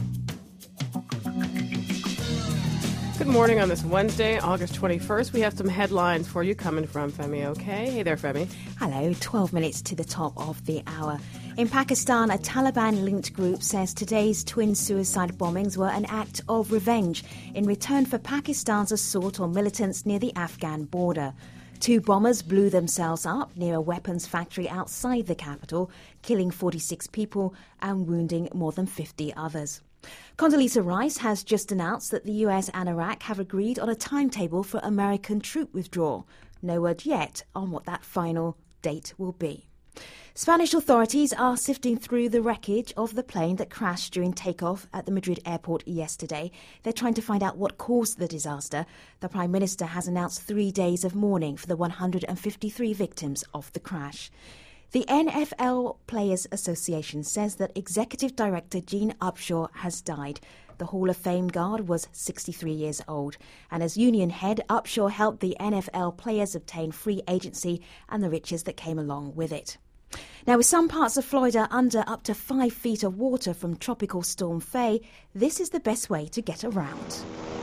Good morning on this Wednesday, August twenty-first. We have some headlines for you coming from Femi Okay. Hey there, Femi. Hello, twelve minutes to the top of the hour. In Pakistan, a Taliban-linked group says today's twin suicide bombings were an act of revenge in return for Pakistan's assault on militants near the Afghan border. Two bombers blew themselves up near a weapons factory outside the capital, killing forty-six people and wounding more than fifty others. Condoleezza Rice has just announced that the U S and Iraq have agreed on a timetable for American troop withdrawal. No word yet on what that final date will be. Spanish authorities are sifting through the wreckage of the plane that crashed during takeoff at the Madrid airport yesterday. They're trying to find out what caused the disaster. The Prime Minister has announced three days of mourning for the one hundred fifty-three victims of the crash. The N F L Players Association says that Executive Director Gene Upshaw has died. The Hall of Fame guard was sixty-three years old. And as union head, Upshaw helped the N F L players obtain free agency and the riches that came along with it. Now, with some parts of Florida under up to five feet of water from Tropical Storm Faye, this is the best way to get around.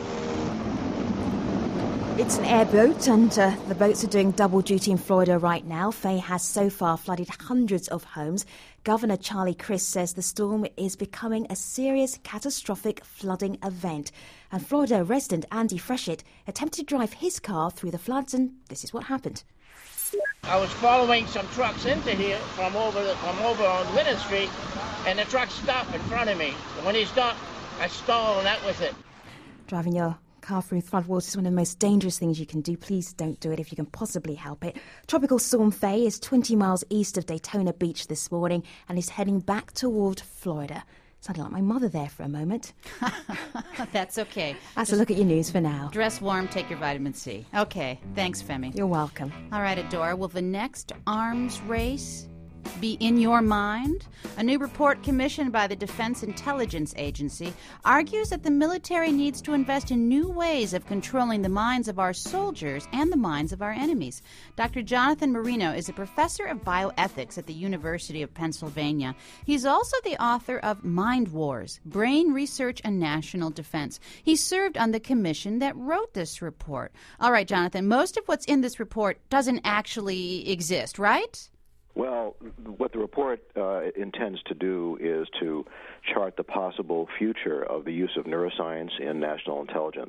It's an airboat, and uh, the boats are doing double duty in Florida right now. Faye has so far flooded hundreds of homes. Governor Charlie Crist says the storm is becoming a serious, catastrophic flooding event. And Florida resident Andy Freshett attempted to drive his car through the floods, and this is what happened. I was following some trucks into here from over the, from over on Winter Street, and the truck stopped in front of me. And when he stopped, I stalled, and that was it. Driving your car through floodwaters is one of the most dangerous things you can do. Please don't do it if you can possibly help it. Tropical Storm Faye is twenty miles east of Daytona Beach this morning and is heading back toward Florida. Sounded like my mother there for a moment. That's okay. That's a look at your news for now. Dress warm, take your vitamin C. Okay, thanks, Femi. You're welcome. All right, Adora, will the next arms race be in your mind? A new report commissioned by the Defense Intelligence Agency argues that the military needs to invest in new ways of controlling the minds of our soldiers and the minds of our enemies. Doctor Jonathan Marino is a professor of bioethics at the University of Pennsylvania. He's also the author of Mind Wars, Brain Research and National Defense. He served on the commission that wrote this report. All right, Jonathan, most of what's in this report doesn't actually exist, right? Well, what the report uh, intends to do is to chart the possible future of the use of neuroscience in national intelligence.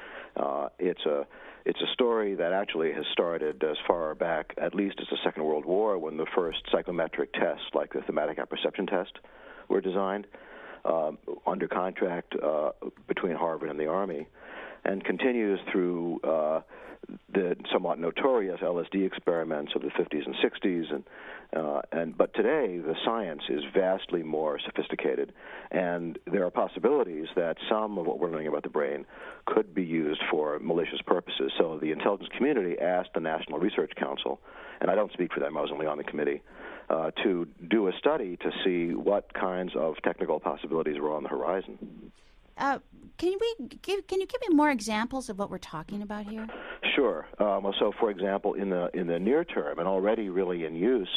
Uh, it's a it's a story that actually has started as far back, at least as the Second World War, when the first psychometric tests, like the thematic apperception test, were designed uh, under contract uh, between Harvard and the Army, and continues through uh, the somewhat notorious L S D experiments of the fifties and sixties, and uh, and but today the science is vastly more sophisticated, and there are possibilities that some of what we're learning about the brain could be used for malicious purposes. So the intelligence community asked the National Research Council, and I don't speak for them, I was only on the committee, uh, to do a study to see what kinds of technical possibilities were on the horizon. Uh, can we give? Can you give me more examples of what we're talking about here? Sure. Um, so, for example, in the in the near term, and already really in use,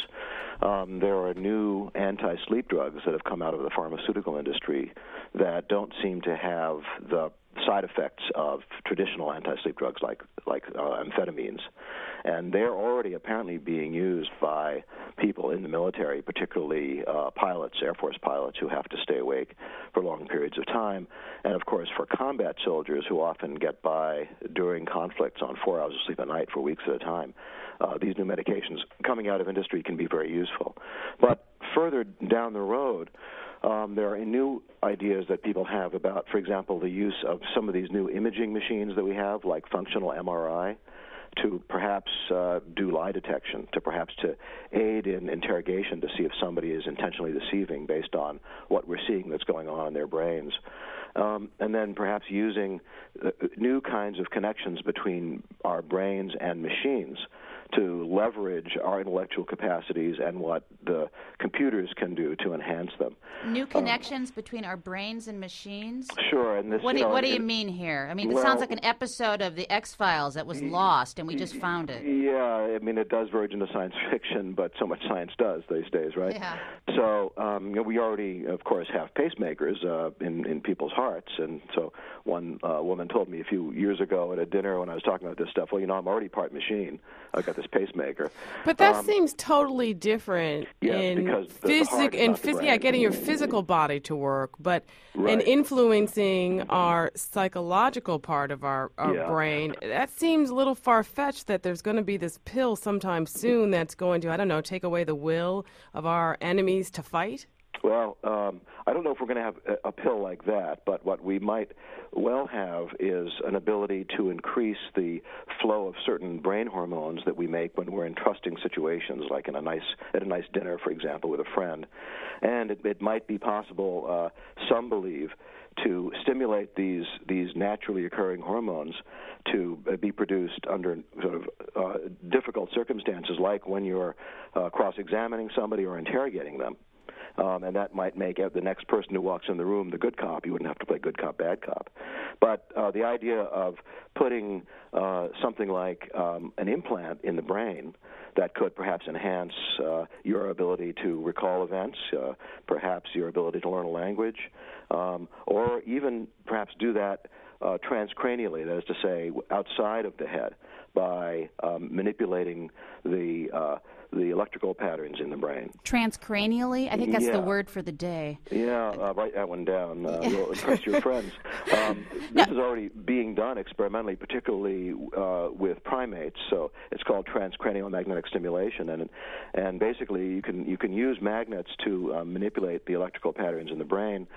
um, there are new anti-sleep drugs that have come out of the pharmaceutical industry that don't seem to have the side effects of traditional anti-sleep drugs like like uh, amphetamines, and they're already apparently being used by people in the military, particularly uh, pilots, Air Force pilots, who have to stay awake for long periods of time, and of course for combat soldiers who often get by during conflicts on four hours of sleep a night for weeks at a time. Uh, these new medications coming out of industry can be very useful. But further down the road, Um, there are new ideas that people have about, for example, the use of some of these new imaging machines that we have, like functional M R I, to perhaps uh, do lie detection, to perhaps to aid in interrogation to see if somebody is intentionally deceiving based on what we're seeing that's going on in their brains. Um, and then perhaps using uh, new kinds of connections between our brains and machines to leverage our intellectual capacities and what the computers can do to enhance them. New connections um, between our brains and machines? Sure. And this, what do you, you, know, what do it, you mean here? I mean, well, it sounds like an episode of the X-Files that was lost, and we just found it. Yeah, I mean, it does verge into science fiction, but so much science does these days, right? Yeah. So um, you know, we already, of course, have pacemakers uh, in, in people's hearts. And so one uh, woman told me a few years ago at a dinner when I was talking about this stuff, well, you know, I'm already part machine. I've got this pacemaker. But that um, seems totally different yes, in because the, physic the in phys- phys- yeah, getting your physical body to work, but right. in influencing our psychological part of our, our yeah. brain. That seems a little far-fetched that there's going to be this pill sometime soon that's going to, I don't know, take away the will of our enemies to fight? Well, um, I don't know if we're going to have a, a pill like that, but what we might well have is an ability to increase the flow of certain brain hormones that we make when we're in trusting situations, like in a nice at a nice dinner, for example, with a friend. And it, it might be possible, uh, some believe, to stimulate these these naturally occurring hormones to uh, be produced under sort of uh, difficult circumstances, like when you're uh, cross-examining somebody or interrogating them. Um, and that might make the next person who walks in the room the good cop. You wouldn't have to play good cop, bad cop. But uh, the idea of putting uh, something like um, an implant in the brain that could perhaps enhance uh, your ability to recall events, uh, perhaps your ability to learn a language, um, or even perhaps do that uh, transcranially, that is to say, outside of the head, by um, manipulating the uh, the electrical patterns in the brain. Transcranially? I think that's yeah. the word for the day. Yeah, uh, write that one down. Uh, you'll impress your friends. Um, this is already being done experimentally, particularly uh, with primates. So it's called transcranial magnetic stimulation, and and basically you can you can use magnets to uh, manipulate the electrical patterns in the brain.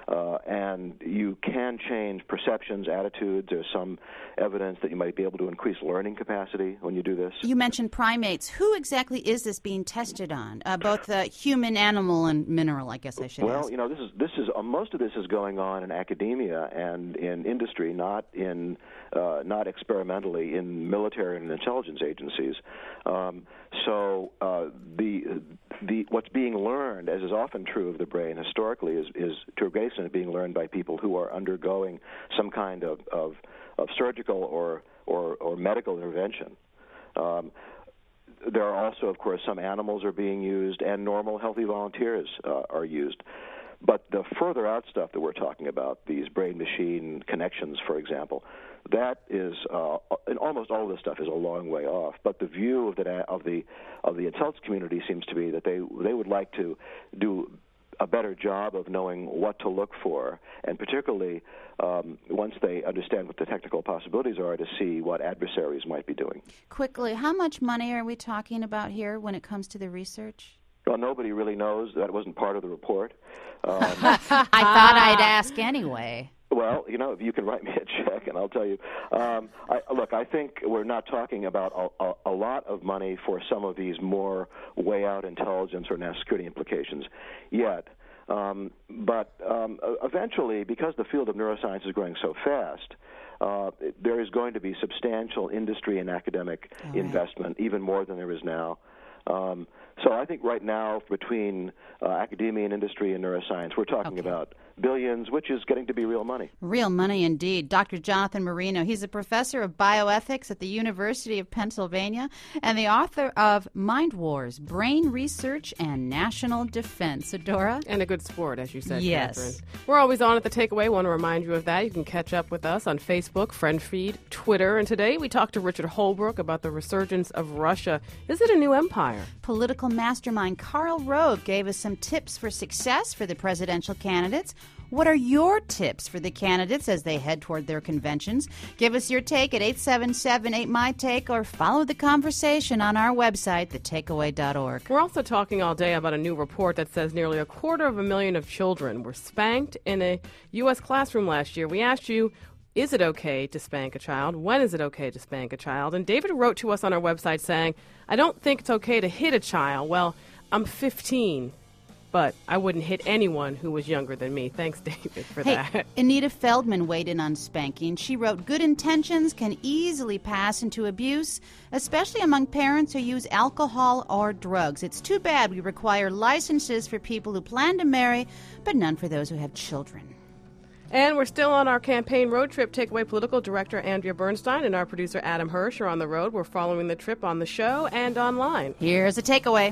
Uh, and you can change perceptions, attitudes. There's some evidence that you might be able to increase learning capacity when you do this. You mentioned primates. Who exactly is this being tested on? Uh, both the human, animal, and mineral, I guess I should well, ask. you know, this is this is uh, most of this is going on in academia and in industry, not in uh, not experimentally in military and intelligence agencies. Um, so uh, the the what's being learned, as is often true of the brain historically, is is to a great extent being learned by people who are undergoing some kind of of, of surgical or, or or medical intervention. Um, there are also, of course, some animals are being used, and normal, healthy volunteers uh, are used. But the further out stuff that we're talking about, these brain-machine connections, for example, that is, uh, and almost all of this stuff is a long way off. But the view of the of the of the intelligence community seems to be that they they would like to do a better job of knowing what to look for, and particularly um, once they understand what the technical possibilities are, to see what adversaries might be doing. Quickly, how much money are we talking about here when it comes to the research? Well, nobody really knows. That wasn't part of the report. Um, I thought I'd ask anyway. Well, you know, if you can write me a check, and I'll tell you. Um, I, look, I think we're not talking about a, a, a lot of money for some of these more way-out intelligence or national security implications yet. Um, but um, eventually, because the field of neuroscience is growing so fast, uh, there is going to be substantial industry and academic right. investment, even more than there is now. Um, so I think right now, between uh, academia and industry and neuroscience, we're talking okay. about billions, which is getting to be real money. Real money indeed. Doctor Jonathan Marino, he's a professor of bioethics at the University of Pennsylvania and the author of Mind Wars, Brain Research and National Defense. Adora? And a good sport, as you said, yes. Catherine. We're always on at The Takeaway. Want to remind you of that. You can catch up with us on Facebook, Friend Feed, Twitter. And today we talked to Richard Holbrooke about the resurgence of Russia. Is it a new empire? Political mastermind Karl Rove gave us some tips for success for the presidential candidates. What are your tips for the candidates as they head toward their conventions? Give us your take at eight seven seven eight my take or follow the conversation on our website, the takeaway dot org. We're also talking all day about a new report that says nearly a quarter of a million of children were spanked in a U S classroom last year. We asked you, is it okay to spank a child? When is it okay to spank a child? And David wrote to us on our website saying, I don't think it's okay to hit a child. Well, I'm fifteen. But I wouldn't hit anyone who was younger than me. Thanks, David, for hey, that. Anita Feldman weighed in on spanking. She wrote, good intentions can easily pass into abuse, especially among parents who use alcohol or drugs. It's too bad we require licenses for people who plan to marry, but none for those who have children. And we're still on our campaign road trip. Takeaway Political Director Andrea Bernstein and our producer Adam Hirsch are on the road. We're following the trip on the show and online. Here's a takeaway.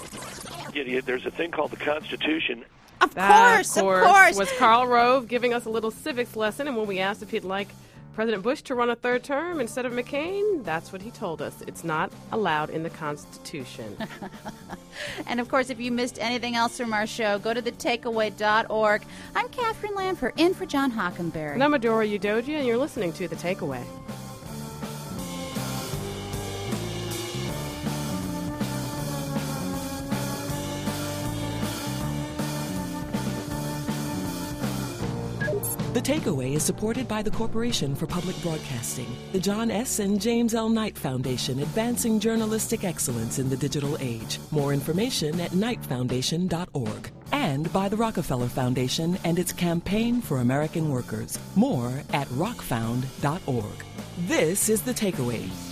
Idiot, there's a thing called the Constitution. Of that, course, of course, of course. Was Karl Rove giving us a little civics lesson, and when we asked if he'd like President Bush to run a third term instead of McCain, that's what he told us. It's not allowed in the Constitution. And, of course, if you missed anything else from our show, go to the takeaway dot org. I'm Catherine Lanford, in for John Hockenberry. And I'm Adora Udoji, and you're listening to The Takeaway. The Takeaway is supported by the Corporation for Public Broadcasting, the John S. and James L. Knight Foundation, advancing journalistic excellence in the digital age. More information at knight foundation dot org. And by the Rockefeller Foundation and its Campaign for American Workers. More at rock found dot org. This is The Takeaway.